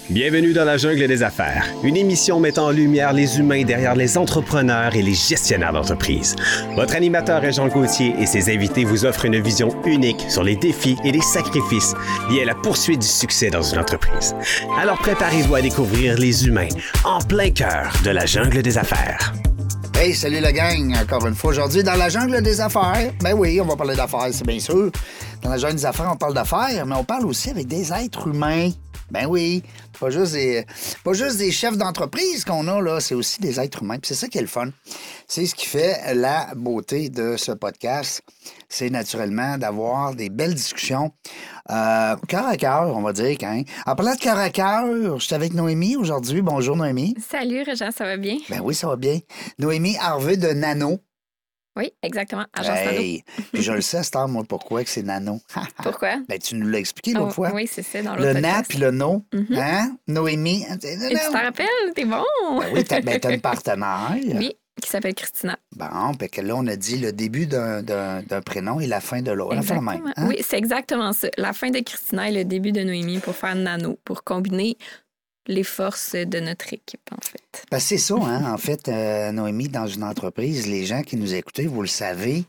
Bienvenue dans la jungle des affaires, une émission mettant en lumière les humains derrière les entrepreneurs et les gestionnaires d'entreprise. Votre animateur est Jean Gauthier et ses invités vous offrent une vision unique sur les défis et les sacrifices liés à la poursuite du succès dans une entreprise. Alors préparez-vous à découvrir les humains en plein cœur de la jungle des affaires. Hey, salut la gang, encore une fois aujourd'hui dans la jungle des affaires. Ben oui, on va parler d'affaires, c'est bien sûr. Dans la jungle des affaires, on parle d'affaires, mais on parle aussi avec des êtres humains. Ben oui, pas juste des chefs d'entreprise qu'on a, là, c'est aussi des êtres humains. Puis c'est ça qui est le fun. C'est ce qui fait la beauté de ce podcast. C'est naturellement d'avoir des belles discussions cœur à cœur, on va dire. Hein? En parlant de cœur à cœur, je suis avec Noémie aujourd'hui. Bonjour, Noémie. Salut, Régent, ça va bien? Ben oui, ça va bien. Noémie Harvey de Nano. Oui, exactement. Agence Nano. Puis je le sais, Star, moi, pourquoi que c'est Nano. Pourquoi? Ben, tu nous l'as expliqué l'autre fois. Oui, c'est ça, dans l'autre Le podcast. na puis le no. Mm-hmm. Hein? Noémie. Et tu t'en rappelles? T'es bon! Ben oui, t'as une partenaire. Oui, qui s'appelle Christina. Bon, puis que là, on a dit le début d'un prénom et la fin de l'autre. Exactement. Même, hein? Oui, c'est exactement ça. La fin de Christina et le début de Noémie pour faire Nano, pour combiner les forces de notre équipe, en fait. Ben, c'est ça, hein? En fait, Noémie, dans une entreprise, les gens qui nous écoutez, vous le savez,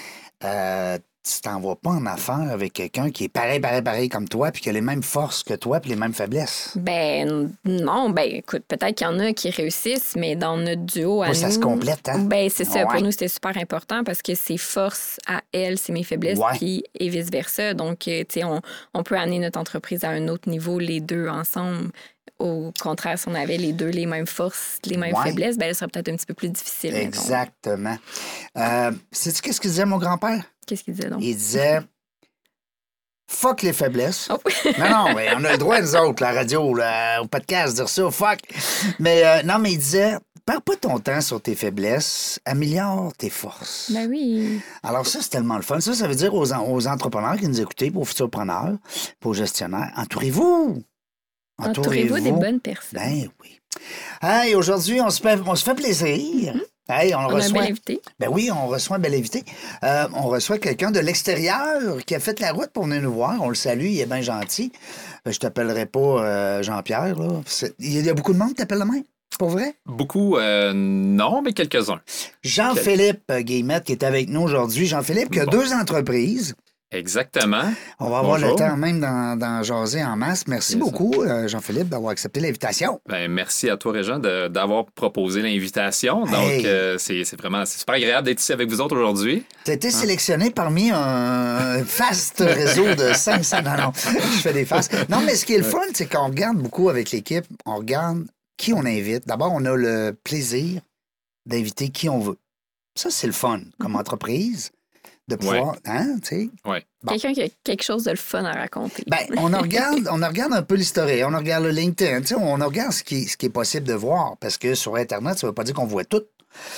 tu t'en vas pas en affaires avec quelqu'un qui est pareil comme toi, puis qui a les mêmes forces que toi, puis les mêmes faiblesses. Ben non, ben écoute, peut-être qu'il y en a qui réussissent, mais dans notre duo à nous... Ça se complète, hein? Ben c'est ça. Ouais. Pour nous, c'était super important parce que ses forces à elle, c'est mes faiblesses, Ouais. puis et vice-versa. Donc, tu sais, on peut amener notre entreprise à un autre niveau, les deux ensemble. Au contraire, si on avait les deux les mêmes forces, les mêmes faiblesses, ben, elle serait peut-être un petit peu plus difficile. Exactement. Sais-tu qu'est-ce qu'il disait, mon grand-père? Qu'est-ce qu'il disait donc? Il disait « Fuck les faiblesses. Oh. » Non, mais on a le droit, nous autres, la radio, au podcast, dire ça, fuck. Mais non, mais il disait « Perds pas ton temps sur tes faiblesses, améliore tes forces. » Ben oui. Alors ça, c'est tellement le fun. Ça veut dire aux entrepreneurs qui nous écoutent, aux futurs preneurs, aux gestionnaires, entourez-vous. Entourez-vous des bonnes personnes. Ben oui. Hey, aujourd'hui, on se fait plaisir. Hey, on reçoit un bel invité. Ben oui, on reçoit un bel invité. On reçoit quelqu'un de l'extérieur qui a fait la route pour venir nous voir. On le salue, il est bien gentil. Je t'appellerai pas Jean-Pierre. Là. Il y a beaucoup de monde qui t'appelle le même. C'est pas vrai? Beaucoup, non, mais quelques-uns. Jean-Philippe Guillemette qui est avec nous aujourd'hui. Jean-Philippe qui a 2 entreprises. Exactement. On va avoir le temps même d'en jaser en masse. Merci beaucoup, Jean-Philippe, d'avoir accepté l'invitation. Ben, merci à toi, Régent, d'avoir proposé l'invitation. Donc, c'est super agréable d'être ici avec vous autres aujourd'hui. Tu as été sélectionné parmi un vaste réseau de 500... Non, je fais des faces. Non, mais ce qui est le fun, c'est qu'on regarde beaucoup avec l'équipe. On regarde qui on invite. D'abord, on a le plaisir d'inviter qui on veut. Ça, c'est le fun comme entreprise. De pouvoir, hein, tu sais. Ouais. Bon. Quelqu'un qui a quelque chose de le fun à raconter. Ben, on regarde un peu l'historique, on regarde le LinkedIn, tu sais, on regarde ce qui est possible de voir, parce que sur Internet, ça ne veut pas dire qu'on voit tout.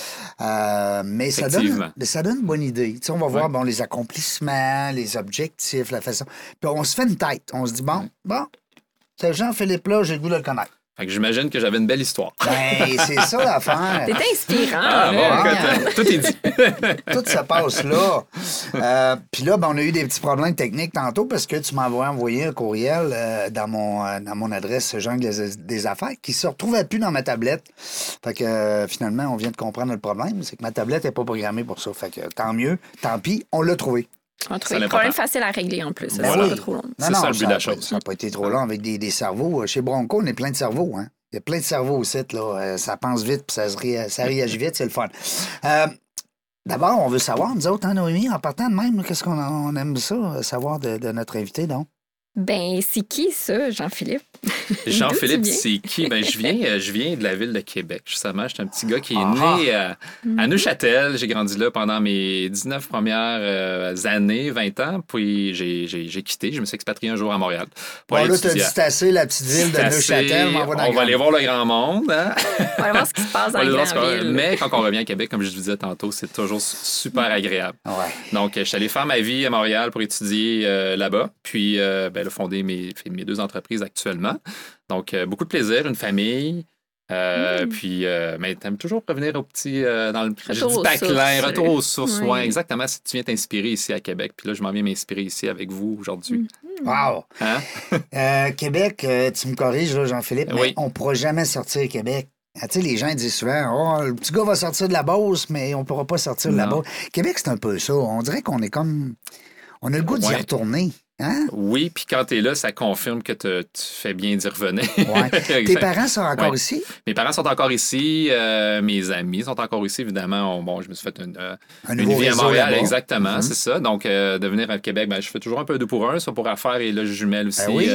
Mais ça donne une bonne idée. Tu sais, on va voir les accomplissements, les objectifs, la façon. Puis on se fait une tête. On se dit, bon, ce Jean-Philippe-là, j'ai le goût de le connaître. Fait que j'imagine que j'avais une belle histoire. Ben, c'est ça l'affaire. T'es inspirant. Tout est dit. Tout se passe là. Puis là, on a eu des petits problèmes techniques tantôt parce que tu m'avais envoyé un courriel dans mon adresse Jungle des affaires qui se retrouvait plus dans ma tablette. Fait que finalement, on vient de comprendre le problème. C'est que ma tablette n'est pas programmée pour ça. Fait que tant mieux, tant pis, on l'a trouvé. On a trouvé le problème facile à régler en plus. Ça Ben sera pas trop long. C'est ça le but de la chose. Ça n'a pas été trop long avec des cerveaux. Chez Bronco, on est plein de cerveaux. Hein? Il y a plein de cerveaux au site. Là. Ça pense vite puis ça réagit vite. C'est le fun. D'abord, on veut savoir, nous autres, hein, Noémie, en partant de même, qu'est-ce qu'on aime ça, savoir de notre invité, donc? Ben, c'est qui ça, Jean-Philippe? Jean-Philippe, c'est qui? Ben, je viens de la ville de Québec, justement. J'étais un petit gars qui est né à Neuchâtel. J'ai grandi là pendant mes 19 premières années, 20 ans. Puis j'ai quitté. Je me suis expatrié un jour à Montréal. Bon, là, tu as dit c'est assez, la petite ville de Neuchâtel. On va aller voir le grand monde. Hein? On va aller voir ce qui se passe dans la grande ville. Mais quand on revient à Québec, comme je vous disais tantôt, c'est toujours super agréable. Ouais. Donc, je suis allé faire ma vie à Montréal pour étudier là-bas. Puis, fonder mes 2 entreprises actuellement. Donc, beaucoup de plaisir, une famille. Puis, mais t'aimes toujours revenir au petit, dans le retour aux sources. Oui. Ouais, exactement. Si tu viens t'inspirer ici à Québec. Puis là, je m'en viens m'inspirer ici avec vous aujourd'hui. Wow! Hein? Québec, tu me corriges, là, Jean-Philippe, mais Oui. on ne pourra jamais sortir Québec. Ah, tu sais, les gens disent souvent, le petit gars va sortir de la Beauce, mais on ne pourra pas sortir de la Non. Beauce. Québec, c'est un peu ça. On dirait qu'on est comme. On a le goût d'y Ouais. retourner. Hein? Oui, puis quand tu es là, ça confirme que tu fais bien d'y revenir. Ouais. Tes Exact. parents sont encore Ouais. ici? Mes parents sont encore ici, mes amis sont encore ici, évidemment. Bon, je me suis fait une nouveau vie à réseau Montréal, là-bas. exactement, c'est ça. Donc, de venir à Québec, je fais toujours un peu 2 pour 1, ça pour affaires, et là, je jumelle aussi Oui.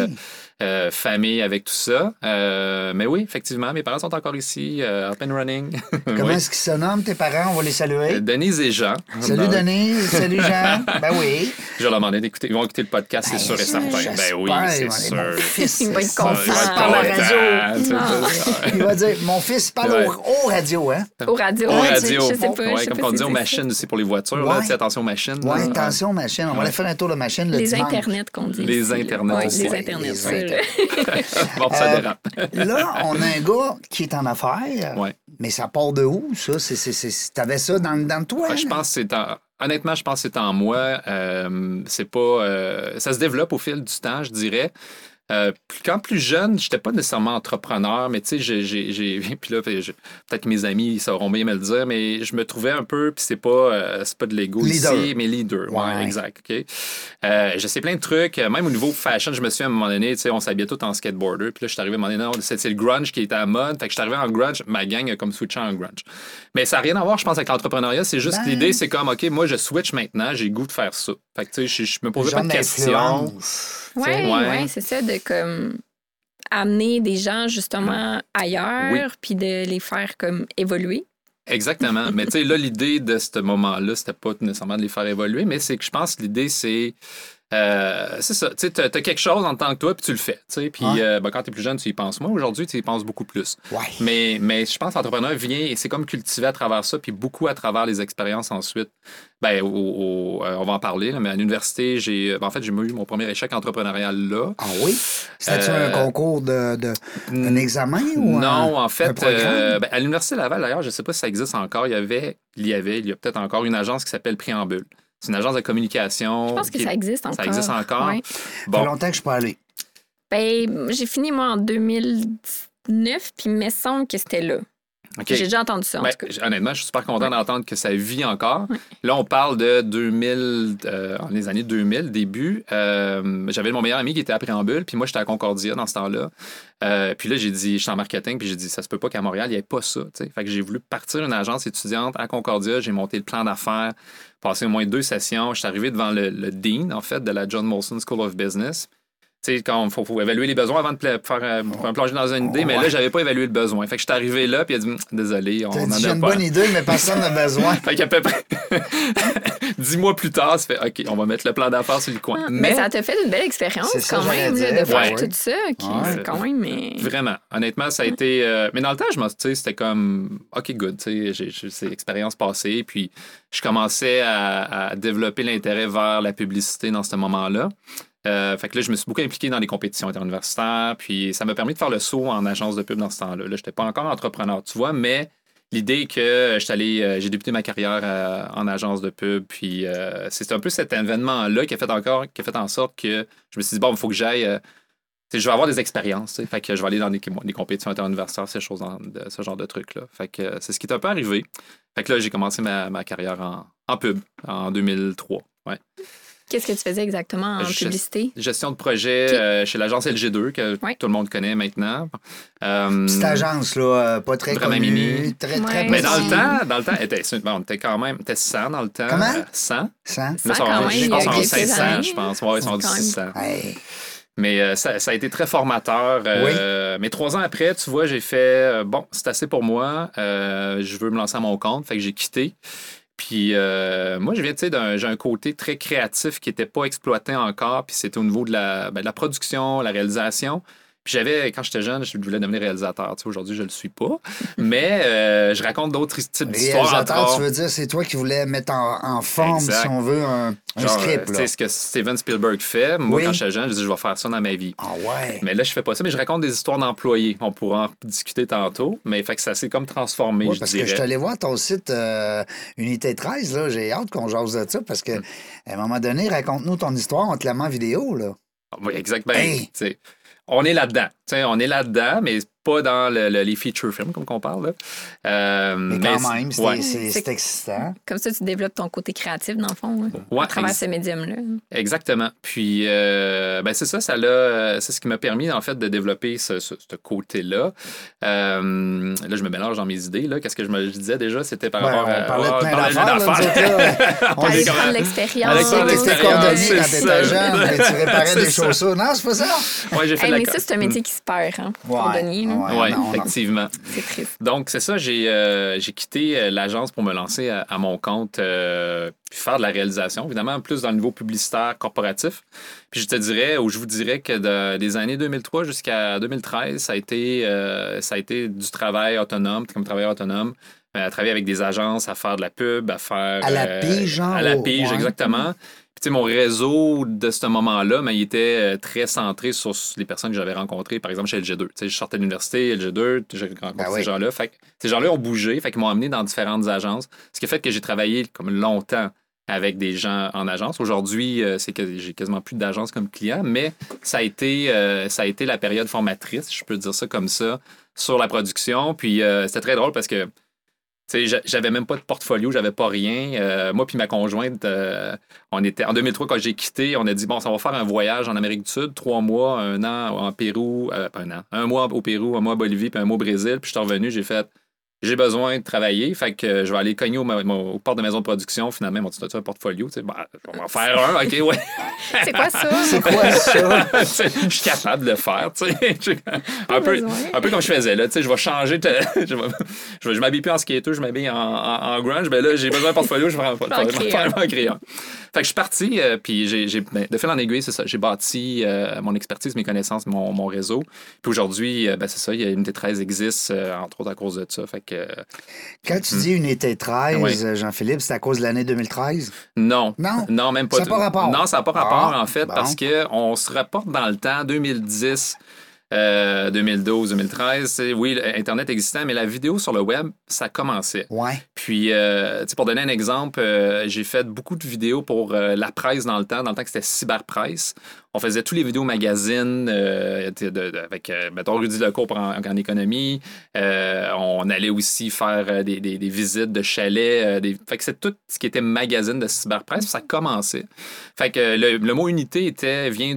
famille avec tout ça. Mais oui, effectivement, mes parents sont encore ici, up and running. Comment Oui. est-ce qu'ils se nomment, tes parents? On va les saluer. Denise et Jean. Salut, Ben, Denise. Salut, Jean. Ben oui. Je leur demandais d'écouter. Ils vont écouter le podcast, c'est sûr et certain. Ben oui, c'est sûr. Mon fils, Il va être ça, content. il va parler à la radio. Non. Il va dire, mon fils parle Ouais. au radio, hein? Au radio. Au Ouais, radio. Je sais pas. Ouais, je sais comme pas on si dit aux c'est machines, c'est pour les voitures. Ouais. Là, tu sais, attention machines. Ouais, là. attention, machine. On va aller faire un tour de machine le Les dimanche. internets qu'on dit. Les ici, là. internets Ouais, aussi. les Ouais, internets. les ça, là. Bon, ça dérape. Là, on a un gars qui est en affaires. Ouais. Mais ça part de où, ça? T'avais ça dans toi? Je pense que c'est en... Honnêtement, je pense que c'est en moi. C'est pas... Ça se développe au fil du temps, je dirais. Quand plus jeune, j'étais pas nécessairement entrepreneur, mais tu sais, j'ai puis là, peut-être que mes amis ils sauront bien me le dire, mais je me trouvais un peu, puis c'est pas de l'ego Leader. ici, mais leader. Ouais, Ouais. exact. OK. Je sais plein de trucs, même au niveau fashion, je me souviens à un moment donné, tu sais, on s'habillait tout en skateboarder, puis là, je suis arrivé à un moment donné, non, c'est le grunge qui était à la mode, fait que je suis arrivé en grunge, ma gang a comme switché en grunge. Mais ça n'a rien à voir, je pense, avec l'entrepreneuriat, c'est juste Ben. l'idée, c'est comme, OK, moi, je switch maintenant, j'ai le goût de faire ça. Fait que tu sais, je me posais pas Genre de questions. d'influence. Oui, Ouais. ouais, c'est ça, de comme amener des gens justement ailleurs, Oui. puis de les faire comme évoluer. Exactement. Mais tu sais, là, l'idée de ce moment-là, c'était pas nécessairement de les faire évoluer, mais c'est que je pense que l'idée, c'est ça. Tu sais, t'as quelque chose en tant que toi, puis tu le fais. Tu sais, puis Ouais. quand t'es plus jeune, tu y penses. Moi, aujourd'hui, tu y penses beaucoup plus. Ouais. Mais je pense que l'entrepreneur vient et c'est comme cultivé à travers ça, puis beaucoup à travers les expériences ensuite. Ben, on va en parler, là, mais à l'université, j'ai eu mon premier échec entrepreneurial là. Ah oui? C'était-tu un concours un examen ou Non, en un fait, programme? à l'Université Laval, d'ailleurs, je ne sais pas si ça existe encore. Il y a peut-être encore une agence qui s'appelle Préambule. C'est une agence de communication. Je pense que ça existe encore. Ça existe encore. Ouais. Ça fait Bon, longtemps que je suis pas allé. Ben, j'ai fini, moi, en 2019, puis il me semble que c'était là. OK. J'ai déjà entendu ça, en Ben, tout cas. honnêtement, je suis super content Ouais. d'entendre que ça vit encore. Ouais. Là, on parle de 2000, les années 2000, début. J'avais mon meilleur ami qui était à Préambule, puis moi, j'étais à Concordia dans ce temps-là. Puis là, j'ai dit, je suis en marketing, puis j'ai dit, ça se peut pas qu'à Montréal, il n'y ait pas ça. T'sais. Fait que j'ai voulu partir une agence étudiante à Concordia. J'ai monté le plan d'affaires, passé au moins 2 sessions. Je suis arrivé devant le dean, en fait, de la John Molson School of Business. Tu sais, quand il faut évaluer les besoins avant de faire un plonger dans une idée, mais là, j'avais pas évalué le besoin. Fait que je suis arrivé là, puis il a dit, désolé, on T'as en dit, j'ai a une pas. bonne idée, mais personne n'a besoin. Fait qu'à peu près 10 mois plus tard, ça fait OK, on va mettre le plan d'affaires sur le coin. Mais ça t'a fait une belle expérience C'est ça, quand même, j'allais là, de dire. faire Ouais. tout ça. Qui, Ouais. c'est quand même. Mais... Vraiment. Honnêtement, ça a été. Mais dans le temps, tu sais, c'était comme OK, good. Tu sais, c'est l'expérience passée. Puis je commençais à développer l'intérêt vers la publicité dans ce moment-là. Fait que là, je me suis beaucoup impliqué dans les compétitions interuniversitaires. Puis ça m'a permis de faire le saut en agence de pub dans ce temps-là. Là, je n'étais pas encore entrepreneur, tu vois, mais l'idée que j'ai débuté ma carrière en agence de pub. Puis c'est un peu cet événement-là qui a fait en sorte que je me suis dit, bon, il faut que j'aille. Je vais avoir des expériences. T'sais. Fait que je vais aller dans des compétitions interuniversitaires, ce genre de trucs-là. Fait que c'est ce qui est un peu arrivé. Fait que là, j'ai commencé ma carrière en pub en 2003. Ouais. Qu'est-ce que tu faisais exactement en publicité? Gestion de projet chez l'agence LG2, que Ouais. tout le monde connaît maintenant. Petite agence, là, pas très Vraiment connue. mini. Très, Ouais. très Mais dans petite. le temps, on était quand même 100 dans le temps. Comment? 100. 100. Là, Ça, quand même, je il y a pense qu'ils sont quelques 500, années. je pense. Ouais, ils sont Quand même. 600. Hey. Mais ça a été très formateur. Mais 3 ans après, tu vois, j'ai fait bon, c'est assez pour moi. Je veux me lancer à mon compte. Fait que j'ai quitté. Puis moi, je viens, tu sais, j'ai un côté très créatif qui n'était pas exploité encore. Puis c'était au niveau de la production, la réalisation. Puis quand j'étais jeune, je voulais devenir réalisateur. Tu sais, aujourd'hui, je ne le suis pas. Mais je raconte d'autres types d'histoires. Réalisateur, tu veux dire, c'est toi qui voulais mettre en forme, Exact. si on veut, un script. Tu Là. sais, ce que Steven Spielberg fait. Moi, Oui. quand j'étais jeune, je dis, je vais faire ça dans ma vie. Ah ouais. Mais là, je fais pas ça, mais je raconte des histoires d'employés. On pourra en discuter tantôt, mais fait que ça s'est comme transformé, Ouais, je parce dirais. que je suis allé voir ton site Unité 13, là. J'ai hâte qu'on jase de ça parce que à un moment donné, raconte-nous ton histoire, on te la met en vidéo, là. Oui, exactement. Hey! On est là-dedans. On est là-dedans, mais pas dans les feature films, comme qu'on parle. Là. Mais quand même, c'est excitant. Comme ça, tu développes ton côté créatif, dans le fond, Ouais, à travers ce médium-là. Exactement. Puis, c'est ça, c'est ce qui m'a permis, en fait, de développer ce côté-là. Là, je me mélange dans mes idées. Là. Qu'est-ce que je me disais déjà? C'était par rapport à... On parlait de plein d'affaires. On allait prendre l'expérience. On était cordonnier quand t'étais jeune, mais tu réparais des chaussures. Non, c'est pas ça? Oui, j'ai fait mais ça, c'est un métier qui se perd, cordonnier. Oui, effectivement. C'est triste. Donc, c'est ça, j'ai quitté l'agence pour me lancer à mon compte, puis faire de la réalisation, évidemment, plus dans le niveau publicitaire corporatif. Puis je vous dirais que des années 2003 jusqu'à 2013, ça a été du travail autonome, comme travailleur autonome, à travailler avec des agences, à faire de la pub, à faire... À la pige, genre? À la pige, exactement. Puis, mon réseau de ce moment-là, il était très centré sur les personnes que j'avais rencontrées, par exemple, chez LG2. Je sortais de l'université, LG2, j'ai rencontré ces gens-là. Fait que ces gens-là ont bougé, fait qu'ils m'ont amené dans différentes agences, ce qui a fait que j'ai travaillé comme longtemps avec des gens en agence. Aujourd'hui, j'ai quasiment plus d'agence comme client, mais ça a été la période formatrice, je peux dire ça comme ça, sur la production. Puis c'était très drôle parce que j'avais même pas de portfolio, j'avais pas rien. Moi puis ma conjointe, on était en 2003 quand j'ai quitté, on a dit bon, ça va faire un voyage en Amérique du Sud, 3 mois, 1 an en Pérou, pas un an, 1 mois au Pérou, 1 mois en Bolivie, puis 1 mois au Brésil. Puis je suis revenu, j'ai besoin de travailler, fait que je vais aller cogner au port de maison de production. Finalement, ils m'ont dit, as-tu un portfolio? On va en faire un, OK, ouais. C'est quoi ça? C'est quoi ça? Je suis capable de le faire, tu sais. Un peu comme je faisais, là, tu sais, je vais changer, je m'habille plus en skater, je m'habille en grunge, mais là, j'ai besoin d'un portfolio, je vais faire un crayon. Fait que je suis parti, puis de fil en aiguille, c'est ça, j'ai bâti mon expertise, mes connaissances, mon réseau. Puis aujourd'hui, c'est ça, il y a Unité 13 existe, entre autres à cause de ça. Fait que, quand tu dis Unité 13, Jean-Philippe, c'est à cause de l'année 2013? Non. Non? Non, même pas. Ça n'a pas rapport? Non, ça n'a pas rapport, en fait, parce qu'on se rapporte dans le temps, 2010... 2012, 2013, oui, Internet existait, mais la vidéo sur le web, ça commençait. Ouais. Puis, pour donner un exemple, j'ai fait beaucoup de vidéos pour la presse dans le temps que c'était Cyberpresse. On faisait tous les vidéos magazines avec, mettons, Rudy Lecourt en économie. On allait aussi faire des visites de chalets. Fait que c'est tout ce qui était magazine de Cyberpresse, ça commençait. Fait que le mot unité vient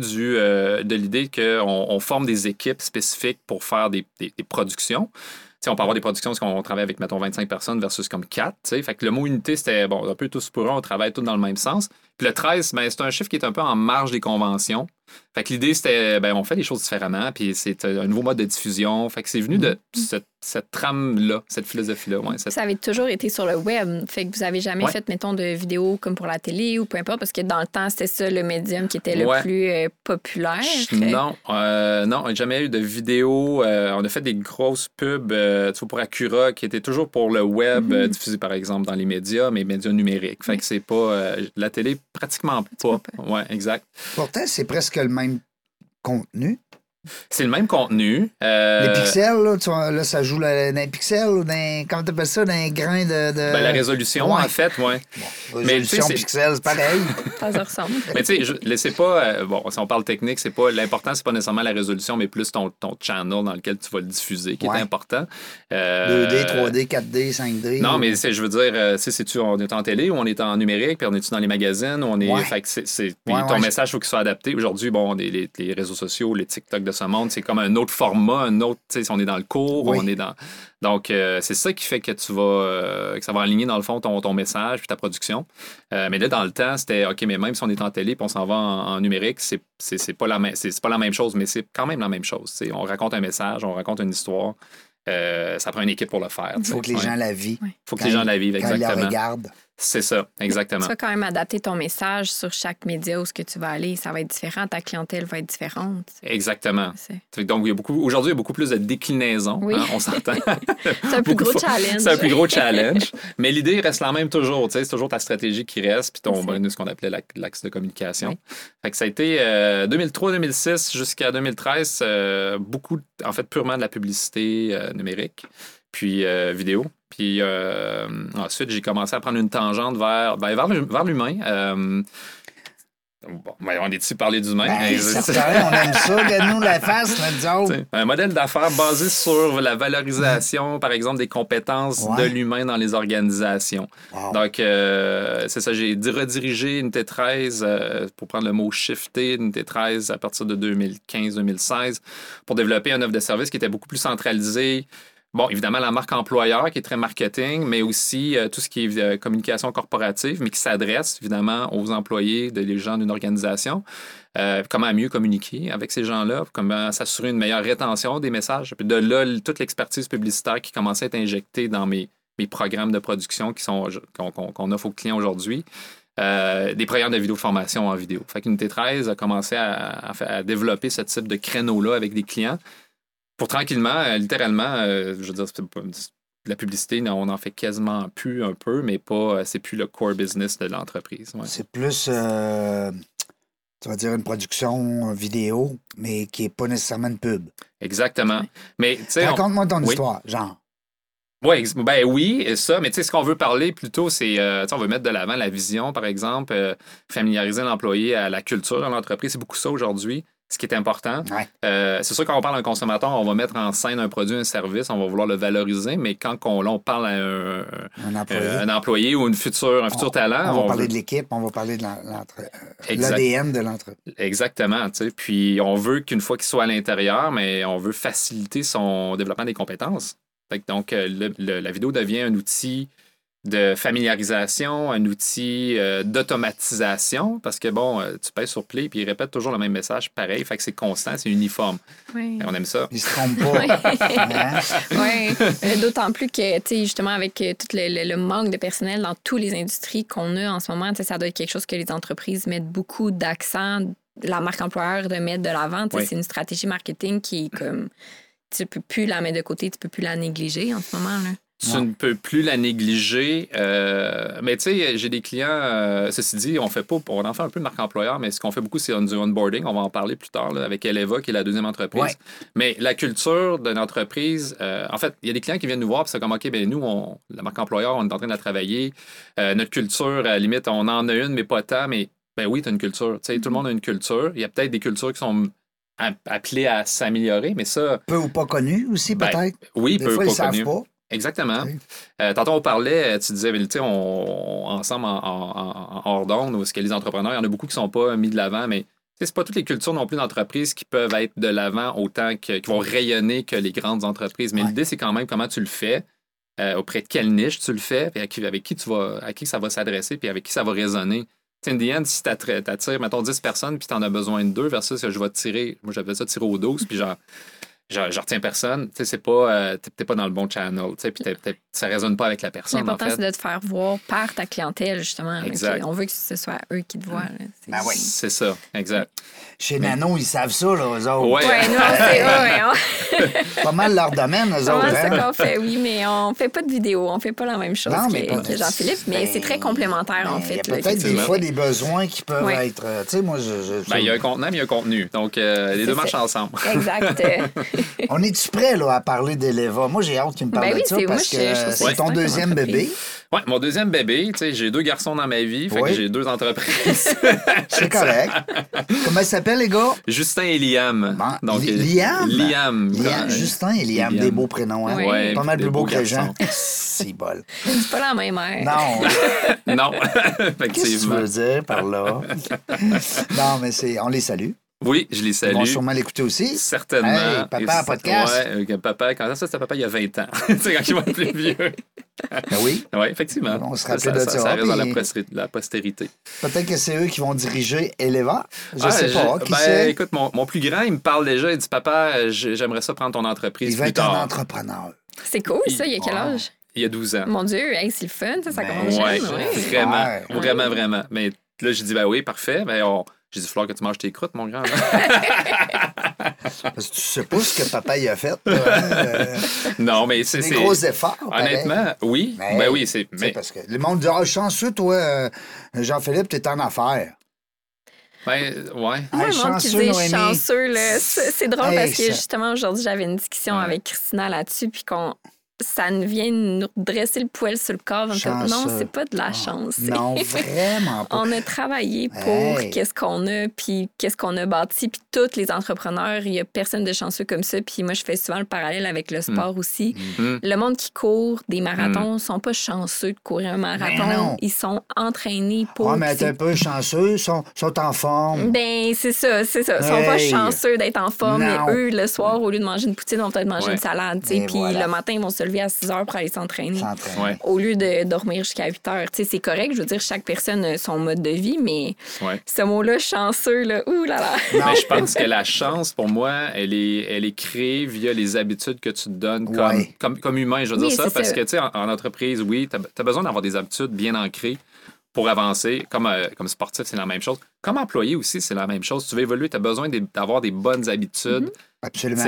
de l'idée qu'on forme des équipes spécifiques pour faire des productions. T'sais, on peut avoir des productions parce qu'on travaille avec, mettons, 25 personnes versus comme 4. T'sais. Fait que le mot unité, c'était bon, un peu tous pour un, on travaille tous dans le même sens. Puis le 13, c'est un chiffre qui est un peu en marge des conventions. Fait que l'idée, c'était, on fait les choses différemment, puis c'est un nouveau mode de diffusion. Fait que c'est venu de cette trame-là, cette philosophie-là. Ouais, Ça avait toujours été sur le web. Fait que vous avez jamais fait, mettons, de vidéos comme pour la télé ou peu importe, parce que dans le temps, c'était ça le médium qui était le plus populaire. Non, on n'a jamais eu de vidéo. On a fait des grosses pubs pour Acura qui étaient toujours pour le web, diffusées par exemple dans les médias, mais médias numériques. Fait que c'est pas... la télé, pratiquement pas. Oui, exact. Pourtant, c'est presque le même contenu. C'est le même contenu. Les pixels, là, ça joue dans les pixels ou comment t'appelles ça, dans les grains de... la résolution, en fait, oui. Bon, résolution pixels, c'est pareil. Ça ressemble. Mais tu sais, c'est pas... si on parle technique, c'est pas... L'important, c'est pas nécessairement la résolution, mais plus ton channel dans lequel tu vas le diffuser qui est important. 2D, 3D, 4D, 5D. Non, mais je veux dire, on est en télé ou on est en numérique, puis on est dans les magazines, ou on est... Fait que puis ton message, il faut qu'il soit adapté. Aujourd'hui, les réseaux sociaux, les TikTok de ce monde, c'est comme un autre format, si on est dans le cours, on est dans... Donc, c'est ça qui fait que que ça va aligner, dans le fond, ton message puis ta production. Mais là, dans le temps, c'était, OK, mais même si on est en télé puis on s'en va en numérique, c'est pas la même chose, mais c'est quand même la même chose. T'sais. On raconte un message, on raconte une histoire. Ça prend une équipe pour le faire. Il faut que les gens la vivent. Il faut que les gens la vivent, exactement. Quand ils la regardent. C'est ça, exactement. Tu vas quand même adapter ton message sur chaque média où ce que tu vas aller. Ça va être différent. Ta clientèle va être différente. Exactement. Donc, aujourd'hui, il y a beaucoup plus de déclinaisons. Oui. On s'entend. C'est un plus gros challenge. C'est un plus gros challenge. Mais l'idée reste la même toujours. C'est toujours ta stratégie qui reste, puis ce qu'on appelait l'axe de communication. Oui. Fait que ça a été 2003-2006 jusqu'à 2013, beaucoup, en fait, purement de la publicité numérique, puis vidéo. Puis ensuite, j'ai commencé à prendre une tangente vers l'humain. Bon, ben, on est ici parler d'humain. Ben, certain, on aime ça, gagne-nous la face, nous autres. Un modèle d'affaires basé sur la valorisation, par exemple, des compétences de l'humain dans les organisations. Wow. Donc, c'est ça, j'ai redirigé une T13, pour prendre le mot shifter, une T13 à partir de 2015-2016, pour développer un offre de service qui était beaucoup plus centralisée. Bon, évidemment, la marque employeur qui est très marketing, mais aussi tout ce qui est communication corporative, mais qui s'adresse évidemment aux employés, les gens d'une organisation. Comment mieux communiquer avec ces gens-là, comment s'assurer une meilleure rétention des messages. Puis de là, toute l'expertise publicitaire qui commençait à être injectée dans mes programmes de production qu'on offre aux clients aujourd'hui. Des programmes de vidéoformation en vidéo. Fait qu'Unité 13 a commencé à développer ce type de créneau-là avec des clients. Pour tranquillement, littéralement, je veux dire, la publicité, on en fait quasiment plus un peu, mais c'est plus le core business de l'entreprise. Ouais. C'est plus, tu vas dire, une production vidéo, mais qui n'est pas nécessairement une pub. Exactement. Mais, raconte-moi ton histoire, genre. Oui, ben oui, ça, mais tu sais, ce qu'on veut parler plutôt, c'est, on veut mettre de l'avant la vision, par exemple, familiariser l'employé à la culture de l'entreprise. C'est beaucoup ça aujourd'hui. Ce qui est important. Ouais. C'est sûr, quand on parle d'un consommateur, on va mettre en scène un produit, un service, on va vouloir le valoriser, mais quand on parle à un employé ou un futur talent... On va parler de l'équipe, on va parler de l'ADN de l'entreprise. Exactement. Tu sais. Puis on veut qu'une fois qu'il soit à l'intérieur, mais on veut faciliter son développement des compétences. Donc, la vidéo devient un outil de familiarisation, un outil d'automatisation, parce que, bon, tu pèses sur play puis il répète toujours le même message pareil, fait que c'est constant, c'est uniforme. Oui. On aime ça. Il se trompe pas. Oui, d'autant plus que, tu sais, justement, avec tout le manque de personnel dans toutes les industries qu'on a en ce moment, ça doit être quelque chose que les entreprises mettent beaucoup d'accent, la marque employeur de mettre de l'avant. Oui. C'est une stratégie marketing qui est comme... Tu peux plus la mettre de côté, tu peux plus la négliger en ce moment, là. Tu ne peux plus la négliger. Mais tu sais, j'ai des clients, ceci dit, on en fait un peu de marque employeur, mais ce qu'on fait beaucoup, c'est du onboarding. On va en parler plus tard là, avec Eleva, qui est la deuxième entreprise. Ouais. Mais la culture d'une entreprise, en fait, il y a des clients qui viennent nous voir et c'est comme, OK, ben nous, la marque employeur, on est en train de la travailler. Notre culture, à la limite, on en a une, mais pas tant. Mais ben oui, tu as une culture. Tu sais, tout le monde a une culture. Il y a peut-être des cultures qui sont appelées à s'améliorer, mais ça... Peu ou pas connu aussi, peut-être. Oui, des peu fois, ou pas connu. Savent pas. Exactement. Oui. Tantôt, on parlait, tu disais, ensemble en hors d'onde, où les entrepreneurs, il y en a beaucoup qui ne sont pas mis de l'avant, mais c'est pas toutes les cultures non plus d'entreprise qui peuvent être de l'avant autant qui vont rayonner que les grandes entreprises. Mais l'idée, c'est quand même comment tu le fais, auprès de quelle niche tu le fais, puis avec qui ça va s'adresser, puis avec qui ça va résonner. In the end, si tu attires, mettons, 10 personnes, puis tu en as besoin de 2, versus que je vais tirer, moi j'appelle ça tirer au 12, puis je retiens personne, tu sais, c'est pas, t'es pas dans le bon channel, tu sais, puis ça résonne pas avec la personne. L'important, en fait. c'est de te faire voir par ta clientèle, justement. Exact. On veut que ce soit eux qui te voient. Là. Ben oui. C'est ça, exact. Chez Nano, ils savent ça, là, eux autres. Ouais, non, c'est pas mal leur domaine, eux autres. C'est ça qu'on fait, oui, mais on fait pas de vidéo, on fait pas la même chose que Jean-Philippe, mais c'est très complémentaire, en fait. Il y a peut-être des fois des besoins qui peuvent être... Tu sais, moi, il y a un contenant, mais il y a un contenu. Donc, les deux marchent ensemble. Exact. On est-tu prêt là, à parler d'Eleva? Moi, j'ai hâte qu'il me parle de ça parce que c'est ton deuxième bébé. Oui, mon deuxième bébé. Tu sais, j'ai 2 garçons dans ma vie, fait que j'ai 2 entreprises. C'est correct. Comment ils s'appellent, les gars? Justin et Liam. Bon, donc, Liam. Liam. Justin et Liam, des beaux prénoms. Hein? Ouais, pas mal plus beaux que les gens. C'est bol. C'est pas la même mère. Non. Non, qu'est-ce que tu veux dire par là? Non, mais on les salue. Oui, je les salue. Ils vont sûrement l'écouter aussi. Certainement. Hey, papa à podcast. Oui, papa, quand ça, c'était papa il y a 20 ans. C'est quand il va être plus vieux. Ben oui. Oui, effectivement. On se rappelle de ça. Ça reste dans la postérité. Peut-être que c'est eux qui vont diriger Eleva. Je sais pas. Qui écoute, mon plus grand, il me parle déjà. Il dit, papa, j'aimerais ça prendre ton entreprise. Il va être un entrepreneur. C'est cool, ça. Il y a quel âge? Il y a 12 ans. Mon Dieu, c'est le fun. Ça commence jeune. Vraiment. Mais là, j'ai dit, ben oui, parfait. Mais j'ai dit, il va falloir que tu manges tes croûtes, mon grand. Parce que tu sais pas ce que papa y a fait. Non, mais c'est... des gros efforts. Honnêtement, oui. Ben oui, c'est... Parce que le monde dit, chanceux, toi, Jean-Philippe, t'es en affaires. Ben, ouais. Moi, le monde qui dit chanceux, là, c'est drôle parce que justement, aujourd'hui, j'avais une discussion avec Christina là-dessus, puis ça ne vient nous dresser le poil sur le corps. Non, c'est pas de la chance. Non, vraiment pas. On a travaillé pour qu'est-ce qu'on a, puis qu'est-ce qu'on a bâti. Puis tous les entrepreneurs, il n'y a personne de chanceux comme ça. Puis moi, je fais souvent le parallèle avec le sport aussi. Le monde qui court des marathons ne sont pas chanceux de courir un marathon. Ils sont entraînés pour... Ah, mais t'es un peu chanceux, sont en forme. Ben, c'est ça. Ils sont pas chanceux d'être en forme, mais eux, le soir, au lieu de manger une poutine, ils vont peut-être manger une salade. Puis le matin, ils vont se lever à 6 heures pour aller s'entraîner. Au lieu de dormir jusqu'à 8 heures. C'est correct, je veux dire, chaque personne a son mode de vie, mais ce mot-là, chanceux, là, ouh là là. Mais je pense que la chance, pour moi, elle est créée via les habitudes que tu te donnes comme humain. Je veux dire ça, parce que, tu sais, en entreprise, oui, tu as besoin d'avoir des habitudes bien ancrées pour avancer. Comme sportif, c'est la même chose. Comme employé aussi, c'est la même chose. Tu veux évoluer, tu as besoin d'avoir des bonnes habitudes. Absolument.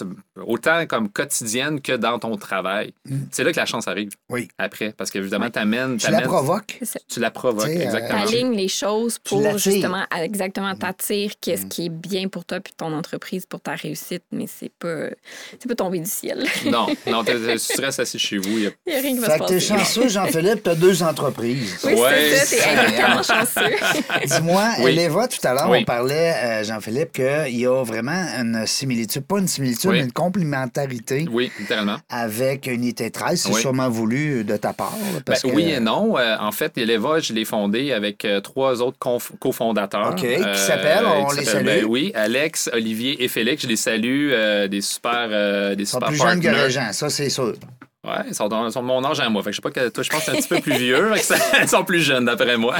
Autant comme quotidienne que dans ton travail. C'est là que la chance arrive. Oui. Après, parce qu'évidemment, tu la provoques. Tu la provoques, exactement. Tu alignes les choses pour justement, t'attirer qu'est-ce qui est bien pour toi puis ton entreprise pour ta réussite, mais c'est pas tomber du ciel. Non, tu restes assis chez vous. Il y a rien qui va se passer. T'es chanceux, Jean-Philippe, t'as 2 entreprises. Oui, c'est ça, t'es exactement chanceux. Dis-moi, Eleva, tout à l'heure, on parlait, Jean-Philippe, qu'il y a vraiment une similitude, pas une similitude, mais une complémentarité. Oui, littéralement. Avec Unité 13, c'est sûrement voulu de ta part. Oui et non. En fait, Eleva, je l'ai fondé avec 3 autres cofondateurs. OK, qui s'appellent, on les salue. Oui, Alex, Olivier et Félix, je les salue. Des super Ils sont plus jeunes que les gens, ça, c'est sûr. Oui, ils sont de mon âge à moi. Fait que je sais pas que toi, je pense que c'est un petit peu plus vieux. Ils sont plus jeunes, d'après moi.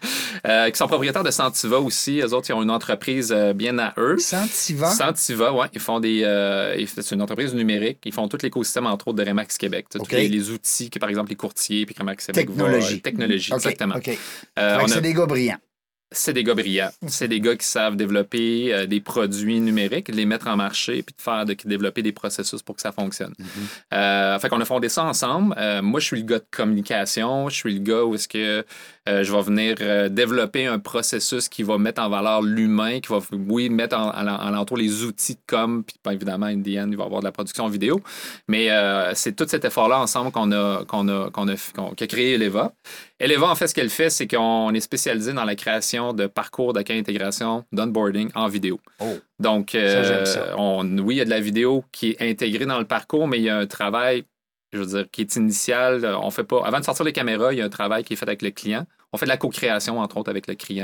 Qui sont propriétaires de Sentiva aussi. Eux autres, ils ont une entreprise bien à eux. Sentiva? Sentiva, oui. Ils font c'est une entreprise numérique. Ils font tout l'écosystème, entre autres, de Remax Québec. Les outils, par exemple, les courtiers, puis Remax Québec. Technologie, exactement. OK. C'est des gars brillants. C'est des gars brillants. C'est des gars qui savent développer des produits numériques, les mettre en marché, puis de développer des processus pour que ça fonctionne. Fait qu'on a fondé ça ensemble. Moi, je suis le gars de communication. Je suis le gars où est-ce que je vais venir développer un processus qui va mettre en valeur l'humain, qui va, mettre en l'entour les outils de com, puis évidemment, in the end, il va y avoir de la production vidéo. Mais c'est tout cet effort-là ensemble qu'a créé Eleva. Eleva, en fait, ce qu'elle fait, c'est qu'on est spécialisé dans la création de parcours d'accueil intégration, d'onboarding en vidéo. Donc, j'aime ça. Oui, il y a de la vidéo qui est intégrée dans le parcours, mais il y a un travail, je veux dire, qui est initial. On fait pas... Avant de sortir les caméras, il y a un travail qui est fait avec le client. On fait de la co-création, entre autres, avec le client.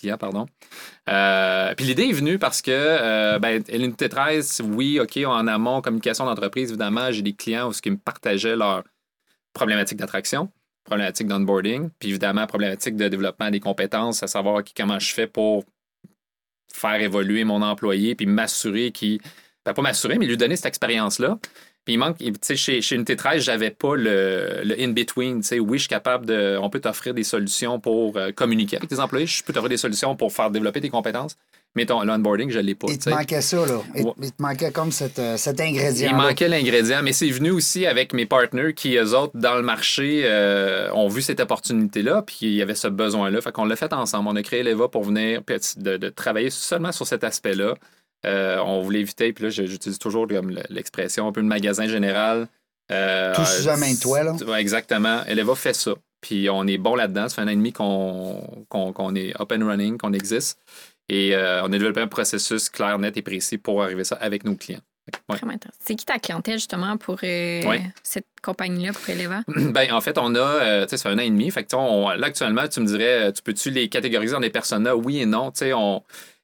Puis l'idée est venue parce que Unité 13, oui, OK, en amont, communication d'entreprise, évidemment, j'ai des clients qui me partageaient leurs problématiques d'attraction, problématiques d'onboarding, puis évidemment, problématiques de développement des compétences, à savoir comment je fais pour faire évoluer mon employé, puis m'assurer pas m'assurer, mais lui donner cette expérience-là. Puis il manque, tu sais, chez Unité 13, j'avais pas le in-between. Tu sais, oui, je suis capable on peut t'offrir des solutions pour communiquer avec tes employés, je peux t'offrir des solutions pour faire développer tes compétences, mais l'onboarding, je l'ai pas. Il te manquait ça, là. Il te manquait comme cet ingrédient. Il manquait l'ingrédient, mais c'est venu aussi avec mes partenaires qui, eux autres, dans le marché, ont vu cette opportunité-là, puis il y avait ce besoin-là. Fait qu'on l'a fait ensemble. On a créé Eleva pour venir de travailler seulement sur cet aspect-là. On voulait éviter, puis là, j'utilise toujours comme l'expression un peu de magasin général. Tout sous la main de toi, là. Exactement. Eleva fait ça. Puis on est bon là-dedans. Ça fait 1 an et demi qu'on est up and running, qu'on existe. Et on a développé un processus clair, net et précis pour arriver à ça avec nos clients. Vraiment intéressant. C'est qui ta clientèle, justement, pour cette compagnie-là, pour Eleva? Ben, en fait, on a, ça fait 1 an et demi. Fait que, là, actuellement, tu me dirais, tu peux-tu les catégoriser dans des personas? Oui et non. Tu sais, on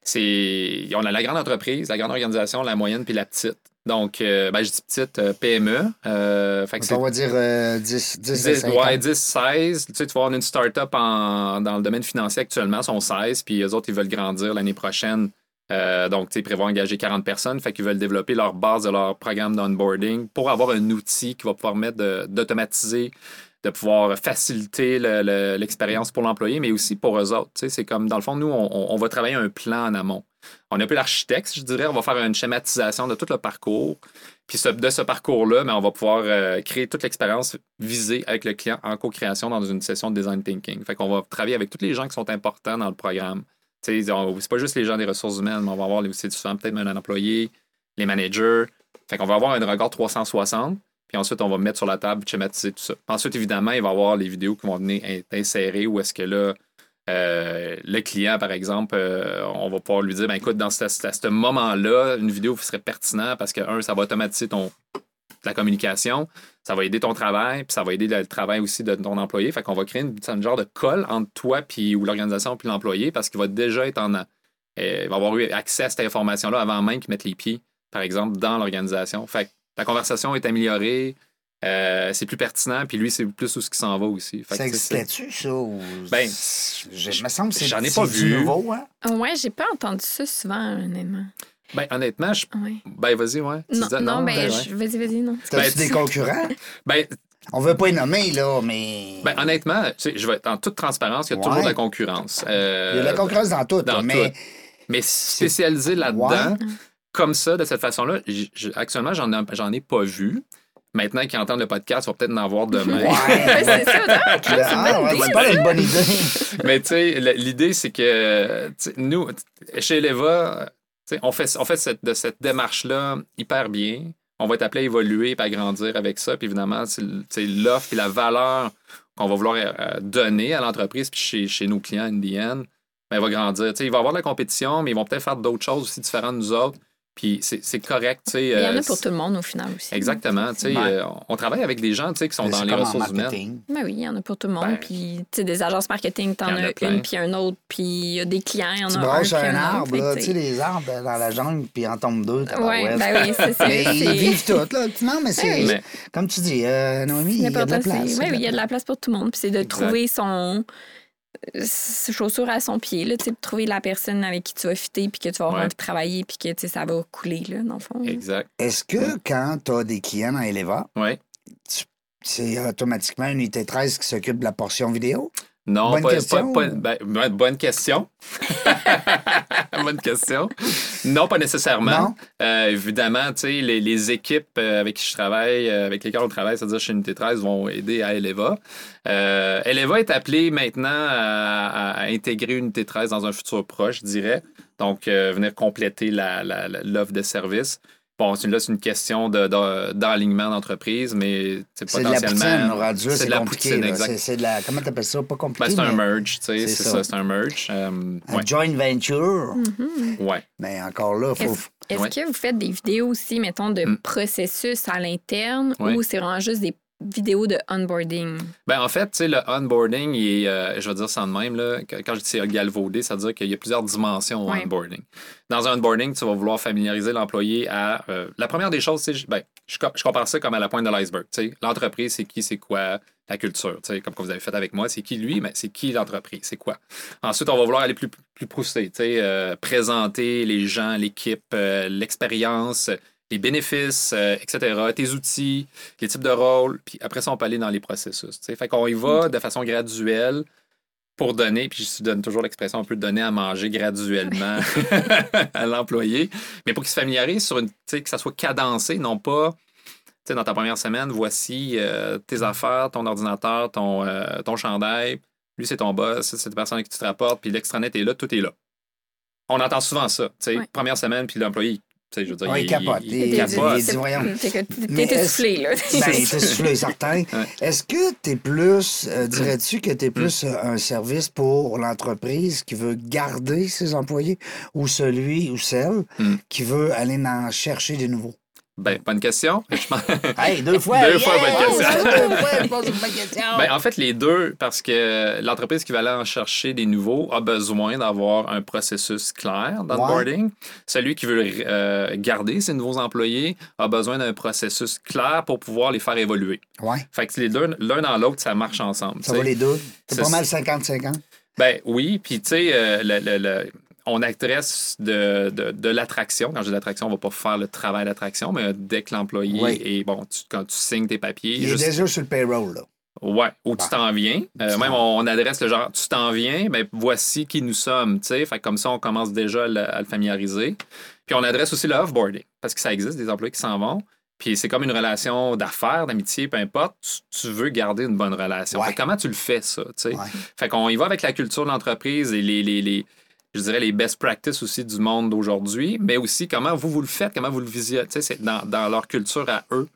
a la grande entreprise, la grande organisation, la moyenne puis la petite. Donc, je dis petite, PME. On va dire 10 16. Tu sais, tu vas avoir une start-up dans le domaine financier actuellement, sont 16, puis eux autres, ils veulent grandir l'année prochaine. Donc, tu sais, ils prévoient engager 40 personnes, fait qu'ils veulent développer leur base de leur programme d'onboarding pour avoir un outil qui va pouvoir permettre d'automatiser, de pouvoir faciliter l'expérience pour l'employé, mais aussi pour eux autres. Tu sais, c'est comme, dans le fond, nous, on va travailler un plan en amont. On est un peu l'architecte, je dirais. On va faire une schématisation de tout le parcours. Puis de ce parcours-là, on va pouvoir créer toute l'expérience visée avec le client en co-création dans une session de design thinking. Fait qu'on va travailler avec tous les gens qui sont importants dans le programme. Tu sais, c'est pas juste les gens des ressources humaines, mais on va avoir aussi souvent peut-être un employé, les managers. Fait qu'on va avoir un regard 360. Puis Puis ensuite, on va mettre sur la table, schématiser tout ça. Ensuite, évidemment, il va y avoir les vidéos qui vont venir être insérées où est-ce que là, le client, par exemple, on va pouvoir lui dire, ben écoute, à ce moment-là, une vidéo serait pertinente parce que, ça va automatiser la communication, ça va aider ton travail, puis ça va aider le travail aussi de ton employé. Fait qu'on va créer une genre de colle entre toi ou l'organisation puis l'employé parce qu'il va déjà être il va avoir eu accès à cette information-là avant même qu'il mette les pieds, par exemple, dans l'organisation. Fait que la conversation est améliorée, c'est plus pertinent, puis lui, c'est plus où ce qui s'en va aussi. Fait ça existait-tu, ça? Ou... Ben, il me semble que j'en ai pas vu. Nouveau, hein? Ouais, j'ai pas entendu ça souvent, honnêtement. Ben, honnêtement, ben, vas-y, ouais. Vas-y, non. T'as-tu des concurrents? Ben, on veut pas les nommer, là, mais... Ben, honnêtement, je vais être en toute transparence, il y a toujours de la concurrence. Il y a de la concurrence dans tout, mais spécialisé là-dedans, comme ça, de cette façon-là, actuellement, j'en ai pas vu. Maintenant qu'ils entendent le podcast, on va peut-être en avoir demain. C'est ça. C'est pas une bonne idée. Mais tu sais, l'idée, c'est que nous, chez Eleva, on fait de cette démarche-là hyper bien. On va être appelé à évoluer et à grandir avec ça. Puis évidemment, c'est l'offre et la valeur qu'on va vouloir donner à l'entreprise puis chez nos clients NDN, ben, elle va grandir. Il va y avoir de la compétition, mais ils vont peut-être faire d'autres choses aussi différentes de nous autres. Puis c'est correct. Il y en a pour tout le monde au final aussi. Exactement. On travaille avec des gens qui sont dans les ressources humaines. Ben oui, il y en a pour tout le monde. Puis des agences marketing, t'en as une puis un autre. Puis il y a des clients, il y en a un. Tu branches un arbre, là, tu sais, les arbres dans la jungle, puis en tombe deux. Oui, ben oui, c'est ça. Mais ils vivent toutes, là. Non, mais c'est... Comme tu dis, Noémie, il y a de la place. Oui, il y a de la place pour tout le monde. Puis c'est de trouver ses chaussures à son pied, là, trouver la personne avec qui tu vas fitter puis que tu vas avoir envie de travailler puis que ça va couler, là, dans le fond. Exact. Est-ce que quand tu as des clients dans Eleva, c'est automatiquement une unité 13 qui s'occupe de la portion vidéo? Non, bonne question. Bonne question. Bonne question. Non, pas nécessairement. Non. Évidemment, tu sais, les équipes avec qui je travaille, avec lesquelles on travaille, c'est-à-dire chez Unité 13, vont aider à Eleva. Eleva est appelé maintenant à intégrer Unité 13 dans un futur proche, je dirais. Donc, venir compléter l'offre de service. Bon, là, c'est une question d'alignement d'entreprise, mais c'est potentiellement... C'est de la poutine, c'est de la... Comment t'appelles ça? Pas compliqué, c'est un merge, tu sais, c'est ça, c'est un merge. Un joint venture. Ouais. Mais encore là, il faut... Est-ce que vous faites des vidéos aussi, mettons, de processus à l'interne ou c'est vraiment juste des vidéos de onboarding? Ben en fait, tu sais, le onboarding, je vais dire ça de même, là, quand je dis c'est galvaudé, ça veut dire qu'il y a plusieurs dimensions au onboarding. Dans un onboarding, tu vas vouloir familiariser l'employé à... la première des choses, je compare ça comme à la pointe de l'iceberg. L'entreprise, c'est qui, c'est quoi, la culture. Comme vous avez fait avec moi, c'est qui lui, mais c'est qui l'entreprise, c'est quoi. Ensuite, on va vouloir aller plus pousser, présenter les gens, l'équipe, l'expérience, les bénéfices, etc., tes outils, les types de rôles, puis après ça, on peut aller dans les processus. Fait qu'on y va de façon graduelle pour donner, puis je donne toujours l'expression, on peut donner à manger graduellement à l'employé, mais pour qu'il se familiarise sur que ça soit cadencé, non pas, dans ta première semaine, voici tes affaires, ton ordinateur, ton chandail, lui c'est ton boss, c'est la personne à qui tu te rapportes, puis l'extranet est là, tout est là. On entend souvent ça, première semaine, puis l'employé, je veux dire, il capote. Il dit, voyons. T'es essoufflé, là. Ben, t'es essoufflé, certain. Est-ce que t'es plus, dirais-tu que t'es plus un service pour l'entreprise qui veut garder ses employés ou celui ou celle qui veut aller en chercher des nouveaux? Ben, bonne question. Hey, deux fois. Deux fois, bonne question. Je pose une bonne question. Ben, en fait, les deux, parce que l'entreprise qui va aller en chercher des nouveaux a besoin d'avoir un processus clair d'onboarding. Celui qui veut garder ses nouveaux employés a besoin d'un processus clair pour pouvoir les faire évoluer. Fait que les deux, l'un dans l'autre, ça marche ensemble. Ça va les deux? C'est pas mal 50-50? Ben oui, puis tu sais, on adresse de l'attraction. Quand je dis l'attraction, on ne va pas faire le travail d'attraction, mais dès que l'employé est bon, quand tu signes tes papiers. Il est déjà sur le payroll, là. Ouais, ou tu t'en viens. Même on adresse le genre, tu t'en viens, ben voici qui nous sommes, tu sais. Fait comme ça, on commence déjà à le familiariser. Puis on adresse aussi le offboarding, parce que ça existe, des employés qui s'en vont. Puis c'est comme une relation d'affaires, d'amitié, peu importe. Tu veux garder une bonne relation. Fait comment tu le fais, ça, tu sais? Fait qu'on y va avec la culture de l'entreprise et je dirais les best practices aussi du monde d'aujourd'hui, mais aussi comment vous le faites, comment vous le visionnez. C'est dans leur culture à eux.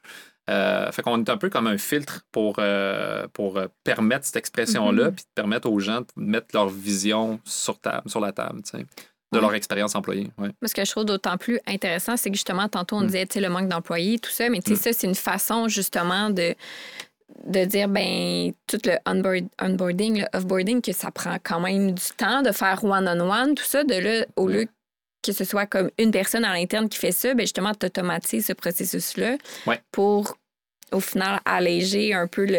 Fait qu'on est un peu comme un filtre pour permettre cette expression-là, puis permettre aux gens de mettre leur vision sur la table, tu sais, de leur expérience employée. Ouais. Ce que je trouve d'autant plus intéressant, c'est que justement, tantôt, on disait, tu sais, le manque d'employés, tout ça, mais tu sais, ça, c'est une façon, justement, de dire, ben tout le onboarding, le offboarding, que ça prend quand même du temps de faire one-on-one, tout ça, de là, au lieu que ce soit comme une personne à l'interne qui fait ça, ben justement, tu automatises ce processus-là pour, au final, alléger un peu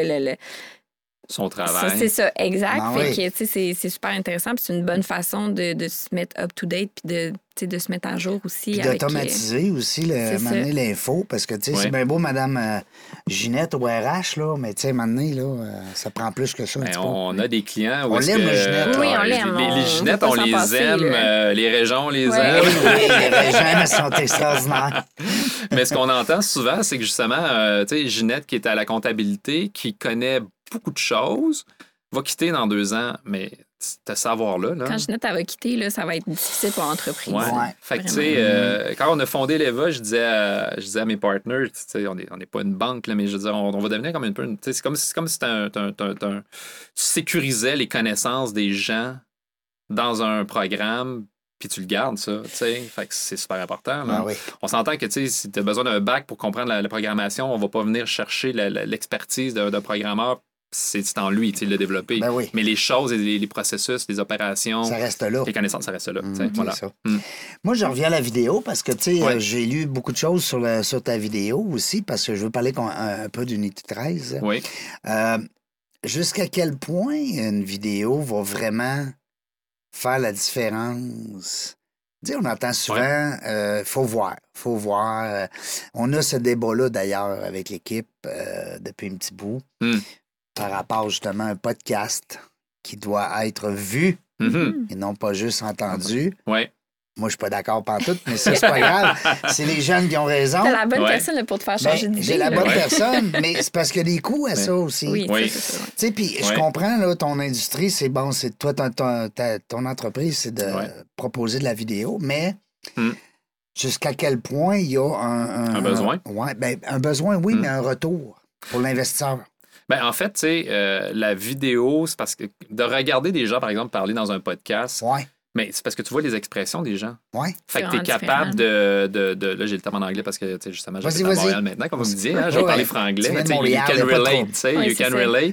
son travail. C'est ça, exact. Ben fait que, tu sais, c'est super intéressant. Puis c'est une bonne façon de se mettre up-to-date puis de se mettre à jour aussi. Puis d'automatiser aussi, m'amener l'info. Parce que, tu sais, c'est bien beau, Mme Ginette au RH, là, mais, tu sais, m'amener, là, ça prend plus que ça. On a des clients où on l'aime, le Ginette. Oui, on l'aime. Les Ginettes, on les aime. Les régions, on les aime. Oui, les régions, elles sont extraordinaires. Mais ce qu'on entend souvent, c'est que, justement, tu sais, Ginette, qui est à la comptabilité, qui connaît beaucoup de choses, va quitter dans 2 ans, mais ce savoir-là... Là, quand Ginette, elle va quitter, là, ça va être difficile pour l'entreprise. Ouais. Fait que, tu sais, quand on a fondé l'EVA, je disais à mes partners, tu sais, on n'est pas une banque, là, mais je veux dire, on va devenir comme c'est comme si tu sécurisais les connaissances des gens dans un programme, puis tu le gardes, ça, tu sais. Fait que c'est super important. Là. On s'entend que, tu sais, si tu as besoin d'un bac pour comprendre la programmation, on va pas venir chercher l'expertise d'un programmeur. C'est en lui, il l'a développé. Mais les choses, les processus, les opérations... Ça reste là. Les connaissances, ça reste là. Voilà. Ça. Moi, je reviens à la vidéo parce que, tu sais, j'ai lu beaucoup de choses sur ta vidéo aussi parce que je veux parler un peu d'Unité 13. Oui. Jusqu'à quel point une vidéo va vraiment faire la différence? Tu sais, on entend souvent, faut voir. On a ce débat-là, d'ailleurs, avec l'équipe depuis un petit bout. Par rapport justement à un podcast qui doit être vu et non pas juste entendu. Oui. Moi, je suis pas d'accord pantoute, mais ça, c'est pas grave. C'est les jeunes qui ont raison. T'as la bonne personne là, pour te faire changer d'idée. J'ai la bonne personne, mais c'est parce qu'il y a des coûts à ça aussi. Oui. Tu sais, puis je comprends, là, ton industrie, c'est bon, c'est toi, ton entreprise, c'est de proposer de la vidéo, mais jusqu'à quel point il y a un besoin? Oui, un besoin, oui, mais un retour pour l'investisseur. Ben, en fait, tu sais, la vidéo, c'est parce que de regarder des gens, par exemple, parler dans un podcast, mais c'est parce que tu vois les expressions des gens. Fait que tu es capable Là, j'ai le terme en anglais parce que, tu sais, justement, j'habite à Montréal maintenant, comme vous me disiez, je vais parler franglais. You can relate, tu sais, you can relate.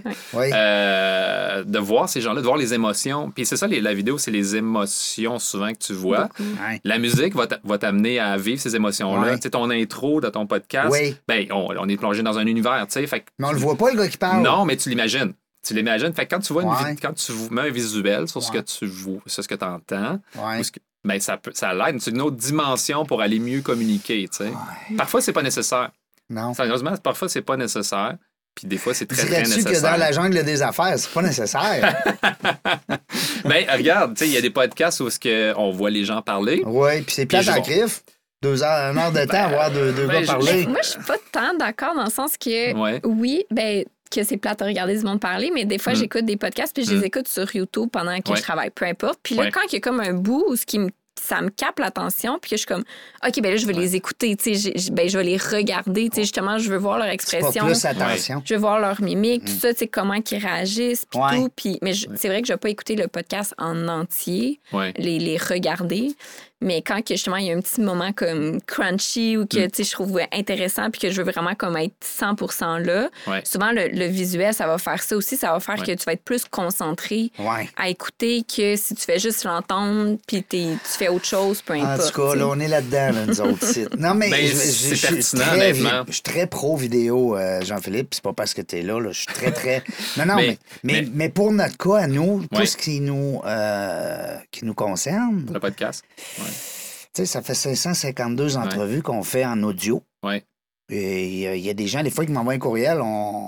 De voir ces gens-là, de voir les émotions. Puis c'est ça, la vidéo, c'est les émotions souvent que tu vois. La musique va t'amener à vivre ces émotions-là. Tu sais, ton intro de ton podcast, ben, on est plongé dans un univers, tu sais. Mais on le voit pas, le gars qui parle. Non, mais tu l'imagines. Tu l'imagines. Fait que quand tu vois quand tu mets un visuel sur ce que tu vois, sur ce que tu entends, ben ça l'aide. C'est une autre dimension pour aller mieux communiquer. Tu sais. Parfois, c'est pas nécessaire. Non. Sérieusement, parfois, c'est pas nécessaire. Puis des fois, c'est très, très nécessaire. Dirais-tu que dans la jungle des affaires, c'est pas nécessaire? Ben, regarde, tu sais, il y a des podcasts où on voit les gens parler. Oui, puis c'est plate en griffe. 1 heure de temps à voir deux gars parler. Moi, je suis pas tant d'accord dans le sens que, oui, ben que c'est plate à regarder du monde parler, mais des fois, j'écoute des podcasts puis je les écoute sur YouTube pendant que je travaille, peu importe. Puis là, quand il y a comme un bout où ça me capte l'attention, puis que je suis comme, OK, ben là, je vais les écouter, tu sais, je vais les regarder, tu sais, justement, je veux voir leur expression. Plus attention. Je veux voir leur mimique, tout ça, tu sais, comment ils réagissent, puis tout. Puis, mais c'est vrai que je vais pas écouter le podcast en entier, les regarder. Mais quand justement il y a un petit moment comme crunchy ou que je trouve intéressant puis que je veux vraiment comme être 100% là, souvent le visuel, ça va faire ça aussi. Ça va faire que tu vas être plus concentré à écouter que si tu fais juste l'entendre puis tu fais autre chose, peu importe. En tout cas, là, on est là-dedans, là, nous autres sites. Non, mais je suis très pro-vidéo, Jean-Philippe. C'est pas parce que tu es là. Je suis très, très... Non, mais pour notre cas, à nous, tout ce qui nous concerne... Le podcast. Tu sais, ça fait 552 entrevues qu'on fait en audio. Et il y a des gens, des fois, qui m'envoient un courriel,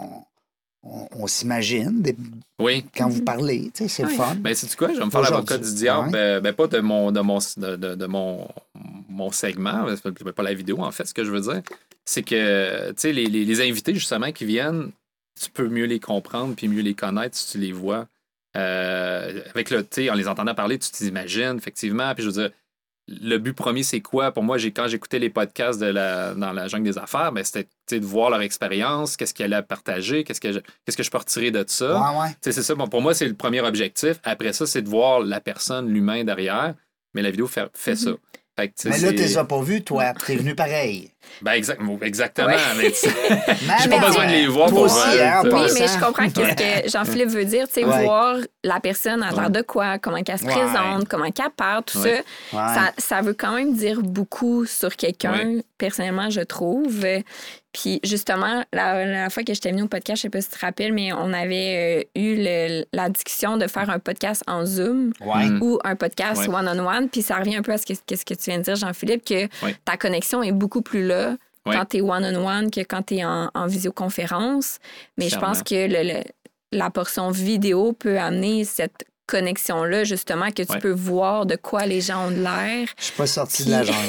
on s'imagine quand vous parlez. Tu sais, c'est le fun. Ben, sais-tu quoi? Je vais me faire l'avocat du diable. Ben, pas de mon segment, pas la vidéo, en fait, ce que je veux dire. C'est que, tu sais, les invités, justement, qui viennent, tu peux mieux les comprendre puis mieux les connaître si tu les vois. Avec le, tu sais, en les entendant parler, tu t'imagines, effectivement. Puis je veux dire, le but premier, c'est quoi? Pour moi, quand j'écoutais les podcasts dans la jungle des affaires, ben, c'était de voir leur expérience, qu'est-ce qu'ils allaient à partager, qu'est-ce que je peux retirer de ça. Ouais. C'est ça. Bon, pour moi, c'est le premier objectif. Après ça, c'est de voir la personne, l'humain derrière. Mais la vidéo fait ça. Fait que, mais là, tu les as pas vus, toi. T'es venu pareil. Ben exactement. Ouais. Mais j'ai pas besoin de les voir pour aussi, voir. Oui, mais je comprends ce que Jean-Philippe veut dire. Voir la personne à l'air de quoi, comment elle se présente, comment elle parle, tout ça veut quand même dire beaucoup sur quelqu'un, personnellement, je trouve. Puis justement, la fois que j'étais venue au podcast, je sais pas si tu te rappelles, mais on avait eu la discussion de faire un podcast en Zoom ou un podcast one-on-one. Puis ça revient un peu à ce que tu viens de dire, Jean-Philippe, que ta connexion est beaucoup plus là quand tu es one-on-one que quand tu es en visioconférence. Mais Clairement. je pense que la portion vidéo peut amener cette connexion-là, justement, que tu peux voir de quoi les gens ont de l'air. Je suis pas sorti de la jungle.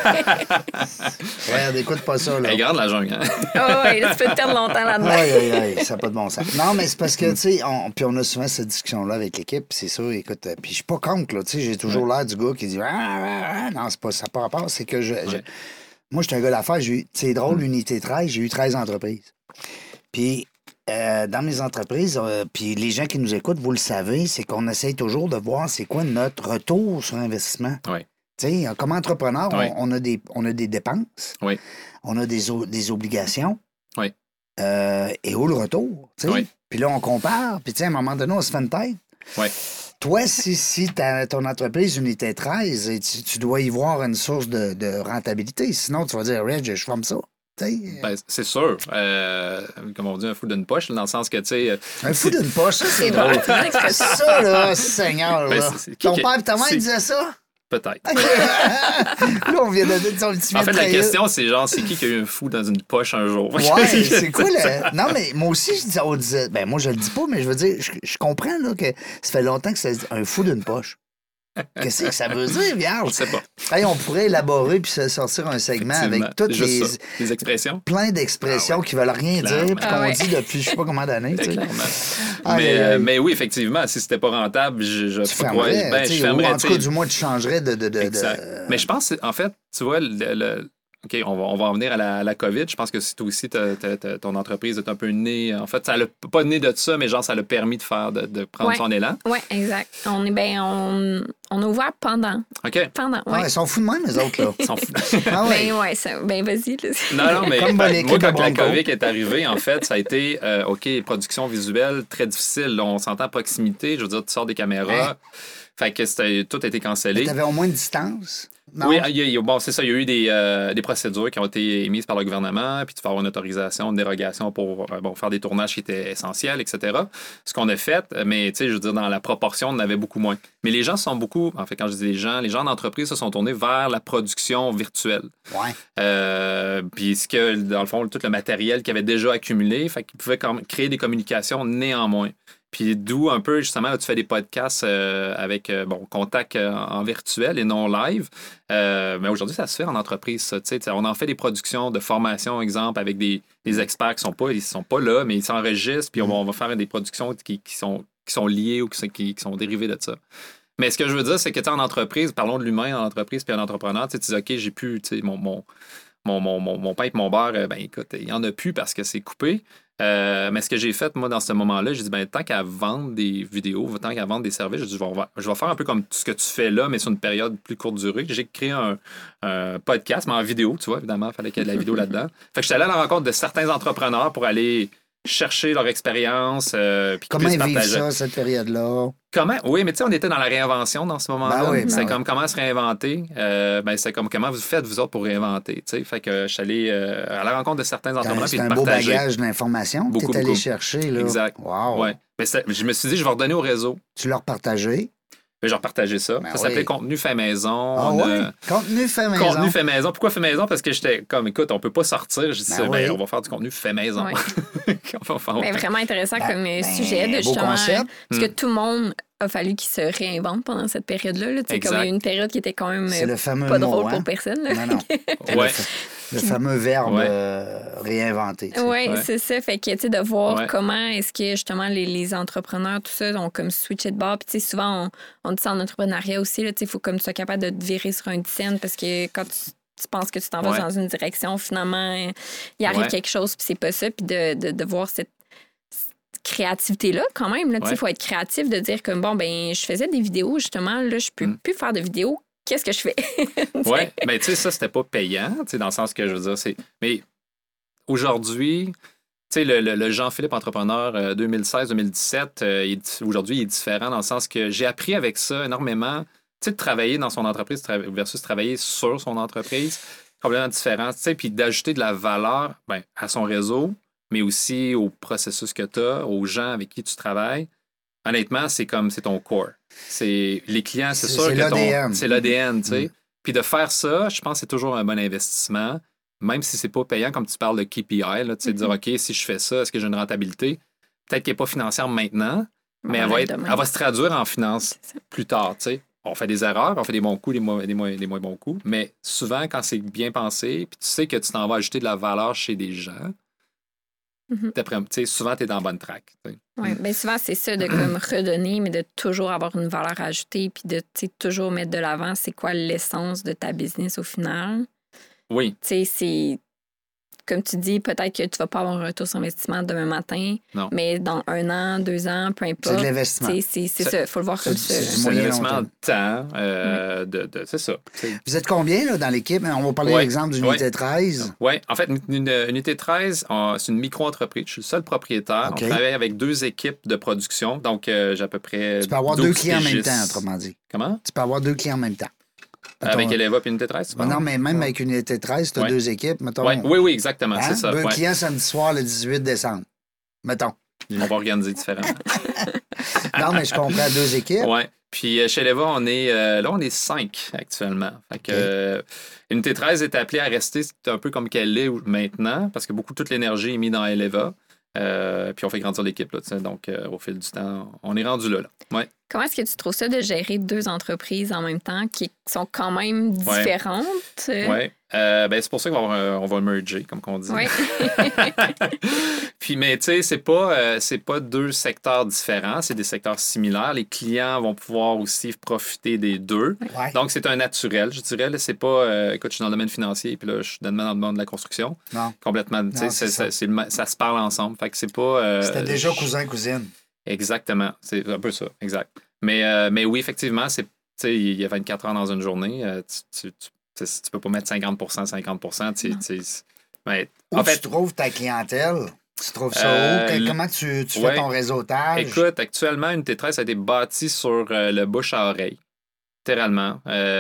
Regarde, écoute pas ça, là. Elle garde la jungle, hein? Oui, là, tu peux te perdre longtemps là-dedans. Aïe, ça n'a pas de bon sens. Non, mais c'est parce que, tu sais, puis on a souvent cette discussion-là avec l'équipe, c'est ça, écoute, puis je suis pas contre, là, tu sais, j'ai toujours l'air du gars qui dit non, c'est pas ça, pas rapport, c'est que moi, je suis un gars d'affaires, c'est drôle, Unité 13, j'ai eu 13 entreprises. Puis, dans mes entreprises, puis les gens qui nous écoutent, vous le savez, c'est qu'on essaye toujours de voir c'est quoi notre retour sur investissement. Oui. Tu sais, comme entrepreneur, on a des dépenses, on a des obligations. Oui. Et où le retour? Tu sais? Puis là, on compare, puis tu sais, à un moment donné, on se fait une tête. Oui. Toi, si ton entreprise Unité 13, tu dois y voir une source de rentabilité. Sinon, tu vas dire, Reg, je ferme ça. Ben, c'est sûr. Comme on dit, un fou d'une poche, dans le sens que, tu sais... Un fou d'une poche, ça, c'est drôle. Ça, là, Seigneur, là. Ton père et ta mère disaient ça? Peut-être. Là, on vient de dire son petit En fait, la question, c'est genre, c'est qui a eu un fou dans une poche un jour? Ouais, c'est quoi le... Non, mais moi aussi, on disait... Ben, moi, je le dis pas, mais je veux dire, je comprends, là, que ça fait longtemps que c'est un fou d'une poche. Qu'est-ce que ça veut dire, Vierge? Je sais pas. Hey, on pourrait élaborer puis se sortir un segment avec toutes les expressions. Plein d'expressions qui veulent rien dire puis qu'on dit depuis je sais pas combien d'années. Mais oui, effectivement, si c'était pas rentable, je fermerais. Je fermerais. Ou en tout cas, du moins, tu changerais de... Exact. Mais je pense, en fait, tu vois, OK, on va en venir à la COVID. Je pense que c'est aussi ton entreprise est un peu née. En fait, ça l'a pas né de ça, mais genre, ça l'a permis de prendre son élan. Oui, exact. On a ouvert pendant. OK. Ils sont fous de même, les autres, là. Ils sont fous. Vas-y. Non, mais moi, quand la COVID est arrivée, en fait, ça a été, OK, production visuelle, très difficile. Là, on s'entend à proximité. Je veux dire, tu sors des caméras. Fait que tout a été cancellé. Tu avais au moins une distance? Non? Oui, c'est ça. Il y a eu des procédures qui ont été émises par le gouvernement, puis tu vas avoir une autorisation, une dérogation pour faire des tournages qui étaient essentiels, etc. Ce qu'on a fait, mais tu sais, je veux dire, dans la proportion, on en avait beaucoup moins. Mais les gens sont beaucoup, en fait, quand je dis les gens d'entreprise se sont tournés vers la production virtuelle. Ouais. Puis dans le fond, tout le matériel qu'ils avaient déjà accumulé, fait qu'ils pouvaient créer des communications néanmoins. Puis d'où un peu, justement, là, tu fais des podcasts avec contact en virtuel et non live. Mais aujourd'hui, ça se fait en entreprise, ça. On en fait des productions de formation, exemple, avec des experts qui ils sont pas là, mais ils s'enregistrent, puis on va faire des productions qui sont liées ou qui sont dérivées de ça. Mais ce que je veux dire, c'est que en entreprise, parlons de l'humain en entreprise puis en entrepreneur, tu dis, OK, j'ai plus mon pain et mon beurre, écoute, il n'y en a plus parce que c'est coupé. Mais ce que j'ai fait, moi, dans ce moment-là, j'ai dit, tant qu'à vendre des vidéos, tant qu'à vendre des services, je vais faire un peu comme ce que tu fais là, mais sur une période plus courte durée. J'ai créé un podcast, mais en vidéo, tu vois, évidemment, il fallait qu'il y ait de la vidéo là-dedans. Fait que je suis allé à la rencontre de certains entrepreneurs pour aller chercher leur expérience. Comment ils vivent ça, cette période-là? Comment? Oui, mais tu sais, on était dans la réinvention dans ce moment-là. C'est comme comment se réinventer. C'est comme comment vous faites, vous autres, pour réinventer. T'sais. Fait que je suis allé à la rencontre de certains entrepreneurs. C'est un beau bagage d'informations que tu es allé chercher. Là. Exact. Wow. Ouais. Mais je me suis dit, je vais redonner au réseau. Tu l'as repartagé? J'ai repartagé ça. Ça s'appelait Contenu fait maison. Contenu fait maison. Contenu fait maison. Pourquoi fait maison? Parce que j'étais comme, écoute, on peut pas sortir. Je dis, on va faire du contenu fait maison. Mais vraiment intéressant comme sujet de justement. Parce que tout le monde a fallu qu'il se réinvente pendant cette période-là. Là. Comme une période qui était quand même c'est le fameux pas drôle mot, pour personne. Là. Non. Le fameux verbe réinventé. Oui, Ouais. c'est ça. Fait que, tu sais, de voir Ouais. comment est-ce que, justement, les entrepreneurs, tout ça, ont comme switché de bord. Puis, tu sais, souvent, on dit ça en entrepreneuriat aussi, là, tu sais, il faut comme tu sois capable de te virer sur un scène parce que quand tu penses que tu t'en vas Ouais. dans une direction, finalement, il arrive Ouais. quelque chose, puis c'est pas ça. Puis de voir cette créativité-là, quand même, là, tu sais, Ouais. il faut être créatif, de dire comme, bon, ben je faisais des vidéos, justement, là, je peux plus faire de vidéos. Qu'est-ce que je fais? Oui, mais tu sais, ça, c'était pas payant, tu sais, dans le sens que je veux dire, c'est. Mais aujourd'hui, tu sais, le Jean-Philippe entrepreneur 2016-2017, aujourd'hui, il est différent dans le sens que j'ai appris avec ça énormément, tu sais, de travailler dans son entreprise versus travailler sur son entreprise, complètement différent, tu sais, puis d'ajouter de la valeur à son réseau, mais aussi au processus que tu as, aux gens avec qui tu travailles. Honnêtement, c'est ton core. Les clients, c'est sûr c'est que l'ADN. c'est l'ADN, tu sais. Puis de faire ça, je pense que c'est toujours un bon investissement, même si c'est pas payant, comme tu parles de KPI, là, tu sais, de dire, OK, si je fais ça, est-ce que j'ai une rentabilité? Peut-être qu'elle n'est pas financière maintenant, mais elle va se traduire en finance plus tard, tu sais. On fait des erreurs, on fait des bons coups, des moins bons coups, mais souvent, quand c'est bien pensé, puis tu sais que tu t'en vas ajouter de la valeur chez des gens, souvent, tu es dans la bonne track. Oui, bien souvent, c'est ça, de comme redonner, mais de toujours avoir une valeur ajoutée, puis de toujours mettre de l'avant c'est quoi l'essence de ta business au final. Oui. Tu sais, c'est. Comme tu dis, peut-être que tu vas pas avoir un retour sur investissement demain matin, Non. mais dans 1 an, 2 ans, peu importe. C'est de l'investissement. C'est ça, il faut le voir comme ça. c'est du C'est un moyen investissement long de temps, c'est ça. Vous êtes combien là, dans l'équipe? On va parler, par exemple, d'Unité 13. Oui, en fait, Unité 13, c'est une micro-entreprise. Je suis le seul propriétaire. OK. On travaille avec 2 équipes de production. Donc, j'ai à peu près. Tu peux avoir 12 2 clients en même pigistes. temps, autrement dit. Comment? Tu peux avoir 2 clients en même temps. Avec Eleva et Unité 13? Non, mais même avec Unité 13, tu as 2 équipes. Mettons, Oui, exactement. C'est ça. 2 Ouais. clients samedi soir le 18 décembre. Mettons. On va organiser différemment. Non, mais je comprends 2 équipes. Oui. Puis chez Eleva, on est 5 actuellement. Fait que, Unité 13 est appelée à rester un peu comme qu'elle est maintenant, parce que toute l'énergie est mise dans Eleva. Puis on fait grandir l'équipe. Là, donc, au fil du temps, on est rendu là. Ouais. Comment est-ce que tu trouves ça de gérer 2 entreprises en même temps qui sont quand même différentes? Oui. C'est pour ça qu'on va merger, comme on dit. Oui. Puis, mais tu sais, c'est pas 2 secteurs différents, c'est des secteurs similaires. Les clients vont pouvoir aussi profiter des 2. Ouais. Donc, c'est un naturel, je dirais. Là, c'est pas, écoute, je suis dans le domaine financier, puis là, je suis dans le domaine de la construction. Non. Complètement. Tu sais, ça se parle ensemble. Fait que c'est pas. C'était déjà cousin-cousine. Exactement. C'est un peu ça, exact. Mais oui, effectivement, il y a 24 heures dans une journée. Tu peux pas mettre 50%. Où tu trouves ta clientèle? Tu trouves ça où? Comment tu fais ton réseautage? Écoute, actuellement, Unité 13 a été bâtie sur le bouche à oreille. Littéralement.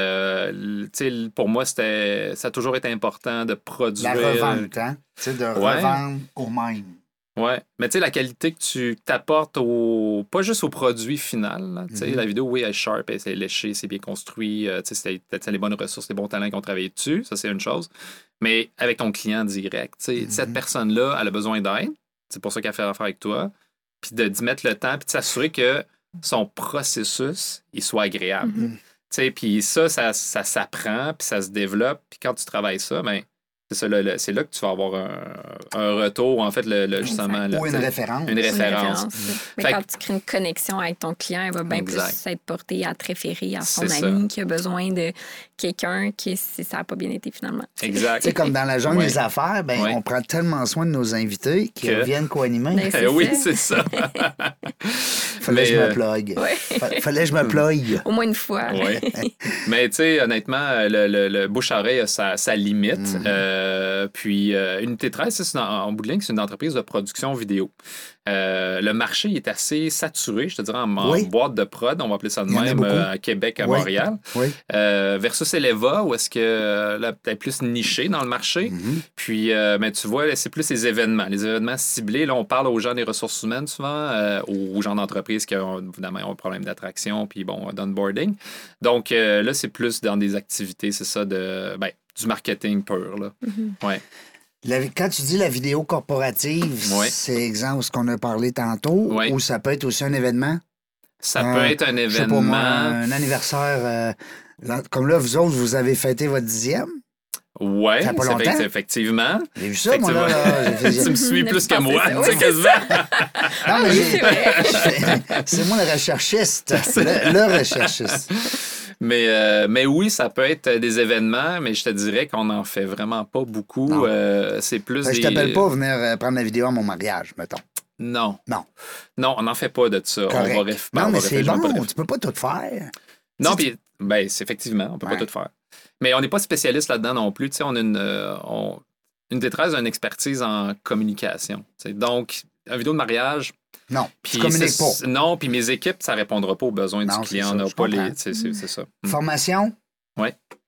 Pour moi, ça a toujours été important de produire. La revente, hein? De revendre au même. Oui, mais tu sais, la qualité que tu t'apportes pas juste au produit final. Tu sais, la vidéo, oui, elle est sharp, c'est léché, c'est bien construit, tu sais, c'est les bonnes ressources, les bons talents qui ont travaillé dessus, ça c'est une chose. Mais avec ton client direct, tu sais, cette personne-là, elle a besoin d'aide, c'est pour ça qu'elle fait affaire avec toi, puis d'y mettre le temps, puis de s'assurer que son processus, il soit agréable. Tu sais, puis ça s'apprend, puis ça se développe, puis quand tu travailles ça, c'est là que tu vas avoir un retour, en fait, justement. Ou une référence. Une référence. Mais quand tu crées une connexion avec ton client, il va bien plus être porté à te référer à son ami qui a besoin de quelqu'un si ça n'a pas bien été finalement. Exact. Tu sais, comme dans la jungle des affaires, on prend tellement soin de nos invités qu'ils reviennent co-animer. Oui, c'est ça. Fallait que je me plug. Fallait que je me plug. Au moins une fois. Oui. Mais tu sais, honnêtement, le bouche-à-oreille a sa limite. Puis Unité 13, en bout de ligne, c'est une entreprise de production vidéo. Le marché est assez saturé, je te dirais, en boîte de prod, on va appeler ça de même, à Québec, à Montréal. Versus Eleva, où est-ce que là, peut-être plus niché dans le marché. Puis, tu vois, c'est plus les événements ciblés. Là, on parle aux gens des ressources humaines souvent, aux gens d'entreprise qui ont évidemment un problème d'attraction, puis d'onboarding. Donc, là, c'est plus dans des activités, c'est ça, du marketing pur. Là. Ouais. Quand tu dis la vidéo corporative, c'est exemple ce qu'on a parlé tantôt, ou ça peut être aussi un événement? Ça peut être un événement. Je sais pas moi, un anniversaire. Comme là, vous autres, vous avez fêté votre 10e? Ça Ouais, fait pas longtemps? effectivement. J'ai vu ça, moi, là. Tu me suis plus que moi, ça. tu sais, quasiment. Non, mais C'est vrai. c'est moi le recherchiste. Le recherchiste. Mais oui, ça peut être des événements, mais je te dirais qu'on n'en fait vraiment pas beaucoup. Non. C'est plus Je t'appelle pas venir prendre la vidéo à mon mariage, mettons. Non. Non. Non, on n'en fait pas de ça. Correct. Non, mais c'est réfléchir, bon. Tu peux pas tout faire. Non, puis, ben, c'est effectivement, on peut pas tout faire. Mais on n'est pas spécialiste là-dedans non plus. Tu sais, on a une détresse, une expertise en communication. Tu sais. Donc, une vidéo de mariage. Non, Puis tu communiques pas. Non, puis mes équipes, ça répondra pas aux besoins Non, du client. c'est On ça, n'a je pas comprends. c'est ça. Formation? Oui.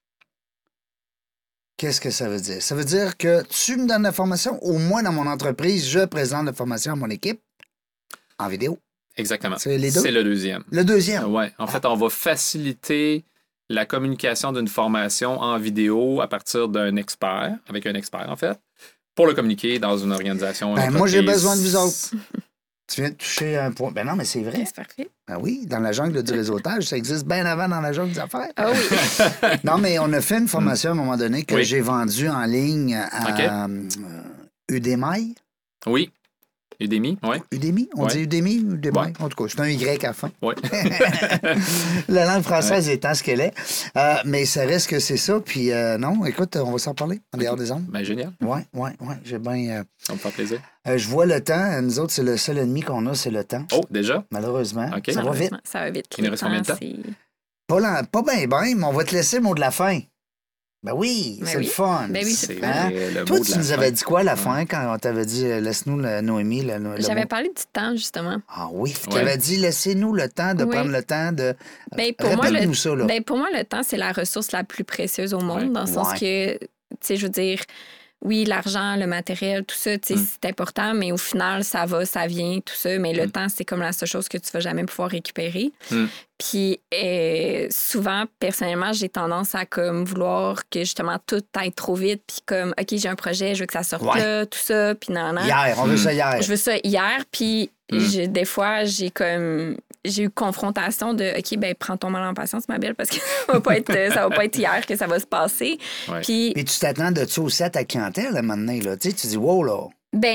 Qu'est-ce que ça veut dire? Ça veut dire que tu me donnes la formation, ou moi, dans mon entreprise, je présente la formation à mon équipe en vidéo. Exactement. C'est les deux? C'est le deuxième. Le deuxième? Oui. En fait, on va faciliter la communication d'une formation en vidéo à partir d'un expert, avec un expert, en fait, pour le communiquer dans une organisation. Ben, moi, j'ai besoin de vous autres. Tu viens de toucher un point. Ben non, mais c'est vrai. C'est parfait. Ben oui, dans la jungle du réseautage, ça existe bien avant dans la jungle des affaires. Ah oui. Non, mais on a fait une formation à un moment donné que Oui. j'ai vendue en ligne à Udemy. Oui. Udemy, oui. Udemy? On Ouais. dit Udemy ou Udemy? Ouais. En tout cas, c'est un Y à la fin. Oui. La langue française étant ce qu'elle est. Mais ça reste que c'est ça. Puis non, écoute, on va s'en parler en dehors des ondes. Ben, génial. Oui. J'ai bien. Ça me fait plaisir. Je vois le temps. Nous autres, c'est le seul ennemi qu'on a, c'est le temps. Oh, déjà? Malheureusement. OK. Ça va vite. Ça va vite. Il nous Le reste combien de temps? c'est- Pas bien, mais on va te laisser le mot de la fin. Ben oui, Ben c'est oui. le fun. Ben oui, c'est C'est le fun. Hein? vrai, le Toi, mot de tu la nous fin. avais dit quoi à la fin quand on t'avait dit laisse-nous Noémie le J'avais mot? parlé du temps, justement. Ah oui, tu Ouais. avais dit laissez-nous le temps de Oui. prendre le temps de. Ben, pour moi, Répète-nous ça, là. ben, pour moi, le temps, c'est la ressource la plus précieuse au monde, Ouais. dans le sens que, tu sais, je veux dire, oui, l'argent, le matériel, tout ça, tu sais, c'est important, mais au final, ça va, ça vient, tout ça. Mais le temps, c'est comme la seule chose que tu vas jamais pouvoir récupérer. Mm. Puis souvent, personnellement, j'ai tendance à comme vouloir que justement tout aille trop vite, puis comme, OK, j'ai un projet, je veux que ça sorte Ouais. là, tout ça, puis non, non. Hier, on veut ça hier. Je veux ça hier, puis des fois, j'ai eu confrontation de OK, ben prends ton mal en patience, ma belle, parce que ça va pas être hier que ça va se passer. Ouais. Puis, Puis tu t'attends de ça aussi à ta clientèle, maintenant, là. Tu sais, tu dis, wow, là.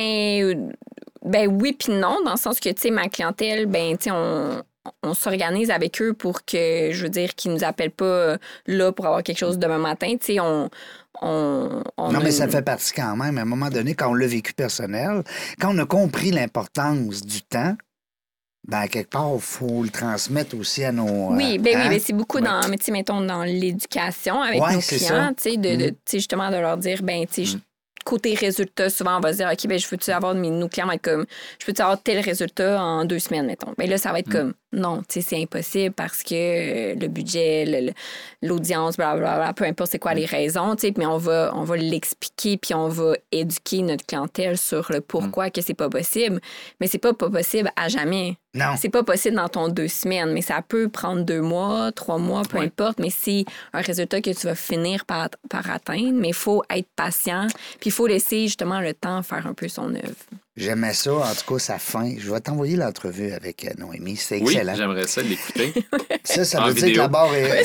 ben oui, puis non, dans le sens que, tu sais, ma clientèle, ben, tu sais, on s'organise avec eux pour que, je veux dire, qu'ils nous appellent pas là pour avoir quelque chose demain matin. Tu sais, on Non, mais ça fait partie quand même, à un moment donné, quand on l'a vécu personnel, quand on a compris l'importance du temps, ben, quelque part, il faut le transmettre aussi à nos. Oui, ben hein? oui, ben c'est beaucoup dans, mais tu sais, mettons, dans l'éducation avec Ouais, nos c'est clients, ça. tu sais, tu sais, justement, de leur dire, ben, tu sais, côté résultat, souvent, on va se dire, OK, ben, je veux-tu avoir nos clients vont être comme, je peux-tu avoir tel résultat en 2 semaines, mettons. Ben là, ça va être comme, non, tu sais, c'est impossible parce que le budget, l'audience, blablabla, peu importe c'est quoi les raisons, tu sais, mais on va l'expliquer puis on va éduquer notre clientèle sur le pourquoi que c'est pas possible. Mais c'est pas possible à jamais. Non. C'est pas possible dans ton 2 semaines, mais ça peut prendre 2 mois, 3 mois, peu importe, mais c'est un résultat que tu vas finir par atteindre, mais il faut être patient, puis il faut laisser justement le temps faire un peu son œuvre. J'aimais ça, en tout cas, sa fin. Je vais t'envoyer l'entrevue avec Noémie. C'était Oui, excellent. j'aimerais ça l'écouter. Ça En veut dire que vidéo. la barre est.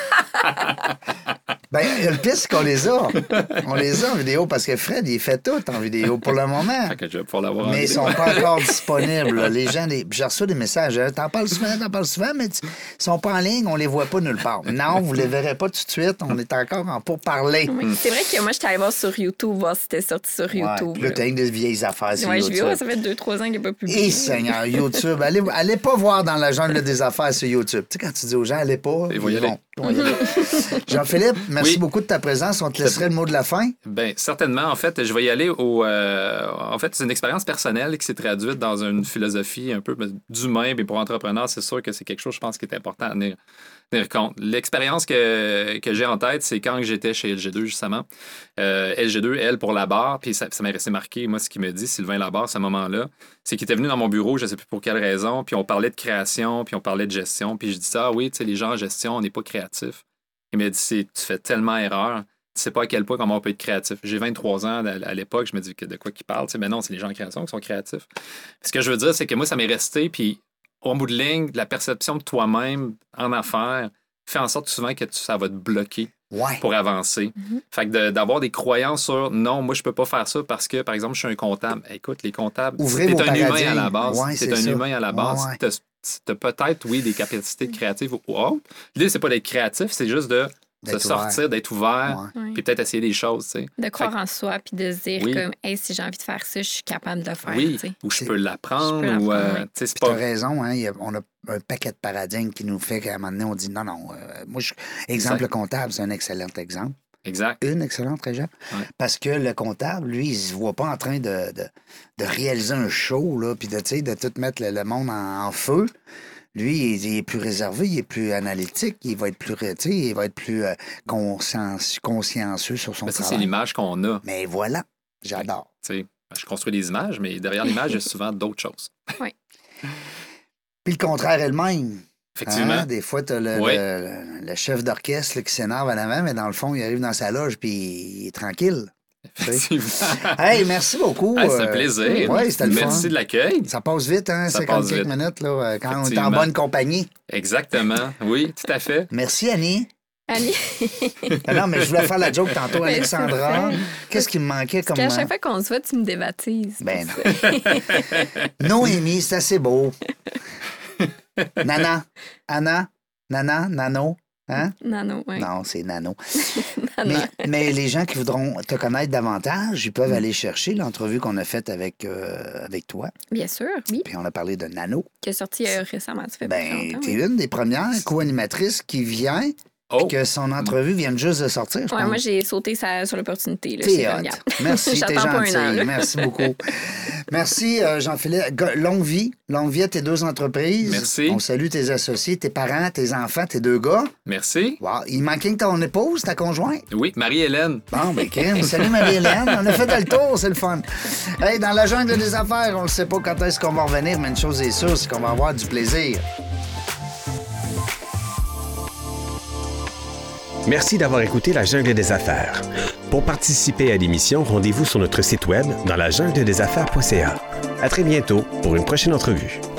Ben, le pire, c'est qu'on les a. On les a en vidéo parce que Fred, il fait tout en vidéo pour le moment. Fait que je vais pouvoir l'avoir en Mais ils vidéo. sont pas encore disponibles. Là. Les gens, j'ai reçu des messages. T'en parles souvent, mais ils sont pas en ligne, on les voit pas nulle part. Non, vous les verrez pas tout de suite. On est encore en pourparler. Oui. C'est vrai que moi, j'étais allée voir sur YouTube, voir si c'était sorti sur Ouais, YouTube. puis là, t'as une des vieilles affaires sur Ouais, je YouTube. vis, ça fait 2-3 ans qu'il n'y a pas publié. Et Seigneur, YouTube. Allez pas voir dans la jungle des affaires sur YouTube. Tu sais, quand tu dis aux gens, allez pas. Ils vont y aller. Ils vont y aller. Jean-Philippe, merci Oui. beaucoup de ta présence. On te laisserait le mot de la fin. Bien, certainement. En fait, je vais y aller au. En fait, c'est une expérience personnelle qui s'est traduite dans une philosophie un peu d'humain. Mais pour entrepreneurs, c'est sûr que c'est quelque chose, je pense, qui est important à tenir compte. L'expérience que j'ai en tête, c'est quand j'étais chez LG2, justement. LG2, elle, pour la barre, puis ça m'a resté marqué. Moi, ce qu'il me dit, Sylvain Labarre, à ce moment-là, c'est qu'il était venu dans mon bureau, je ne sais plus pour quelle raison, puis on parlait de création, puis on parlait de gestion. Puis je dis ah oui, tu sais, les gens en gestion, on n'est pas créatifs. Il m'a dit, tu fais tellement erreur. Tu sais pas à quel point comment on peut être créatif. J'ai 23 ans à l'époque, je me dis de quoi qu'il parle. Mais non, c'est les gens en création qui sont créatifs. Ce que je veux dire, c'est que moi, ça m'est resté, puis au bout de ligne, la perception de toi-même en affaires fait en sorte souvent que ça va te bloquer. pour avancer. Fait que d'avoir des croyances sur non, moi, je peux pas faire ça parce que, par exemple, je suis un comptable. Écoute, les comptables, t'es un humain à la base. T'es un humain à la base. T'as peut-être, oui, des capacités créatives ou autres. L'idée, c'est pas d'être créatif, c'est juste de se sortir, d'être ouvert, puis peut-être essayer des choses, tu sais. De croire en soi, puis de se dire comme, hey, si j'ai envie de faire ça, je suis capable de le faire. Oui, ou je peux l'apprendre. Tu as raison, hein, on a un paquet de paradigmes qui nous fait qu'à un moment donné, on dit non. Moi, exemple, le comptable, c'est un excellent exemple. Exact. Une excellente région. Parce que le comptable, lui, il se voit pas en train de réaliser un show, là, puis de tout mettre le monde en feu. Lui, il est plus réservé, il est plus analytique, il va être plus consciencieux sur son travail. Ça, c'est l'image qu'on a. Mais voilà, j'adore. Je construis des images, mais derrière l'image, il y a souvent d'autres choses. Oui. Puis le contraire est le même. Effectivement. Hein? Des fois, tu as le chef d'orchestre là, qui s'énerve à l'avant, mais dans le fond, il arrive dans sa loge puis il est tranquille. Hey, merci beaucoup. C'est un plaisir. C'était le fun. Merci de l'accueil. Ça passe vite, hein? 50 minutes là, quand on est en bonne compagnie. Exactement. Oui, tout à fait. Merci, Annie. Annie. Non, mais je voulais faire la joke tantôt, Alexandra. Qu'est-ce qui me manquait comme... À chaque fois qu'on se voit, tu me débaptises. Ben non. Noémie, c'est assez beau. Nana, Anna, Nana, Nano. Hein? Nano, oui. Non, c'est Nano. mais les gens qui voudront te connaître davantage, ils peuvent aller chercher l'entrevue qu'on a faite avec toi. Bien sûr, oui. Puis on a parlé de Nano. Qui est sorti récemment. Ça fait t'es une des premières co-animatrices qui vient... que son entrevue vient juste de sortir, je pense. Moi, j'ai sauté sur l'opportunité. T'es hot. Merci, t'es gentil. Merci beaucoup. Merci, Jean-Philippe. Longue vie à tes 2 entreprises. Merci. On salue tes associés, tes parents, tes enfants, tes 2 gars. Merci. Wow. Il manquait que ton épouse, ta conjointe. Oui, Marie-Hélène. Bon, ben, salut Marie-Hélène. On a fait le tour, c'est le fun. Hey, dans la jungle des affaires, on ne sait pas quand est-ce qu'on va revenir, mais une chose est sûre, c'est qu'on va avoir du plaisir. Merci d'avoir écouté La Jungle des Affaires. Pour participer à l'émission, rendez-vous sur notre site web dans lajungledesaffaires.ca. À très bientôt pour une prochaine entrevue.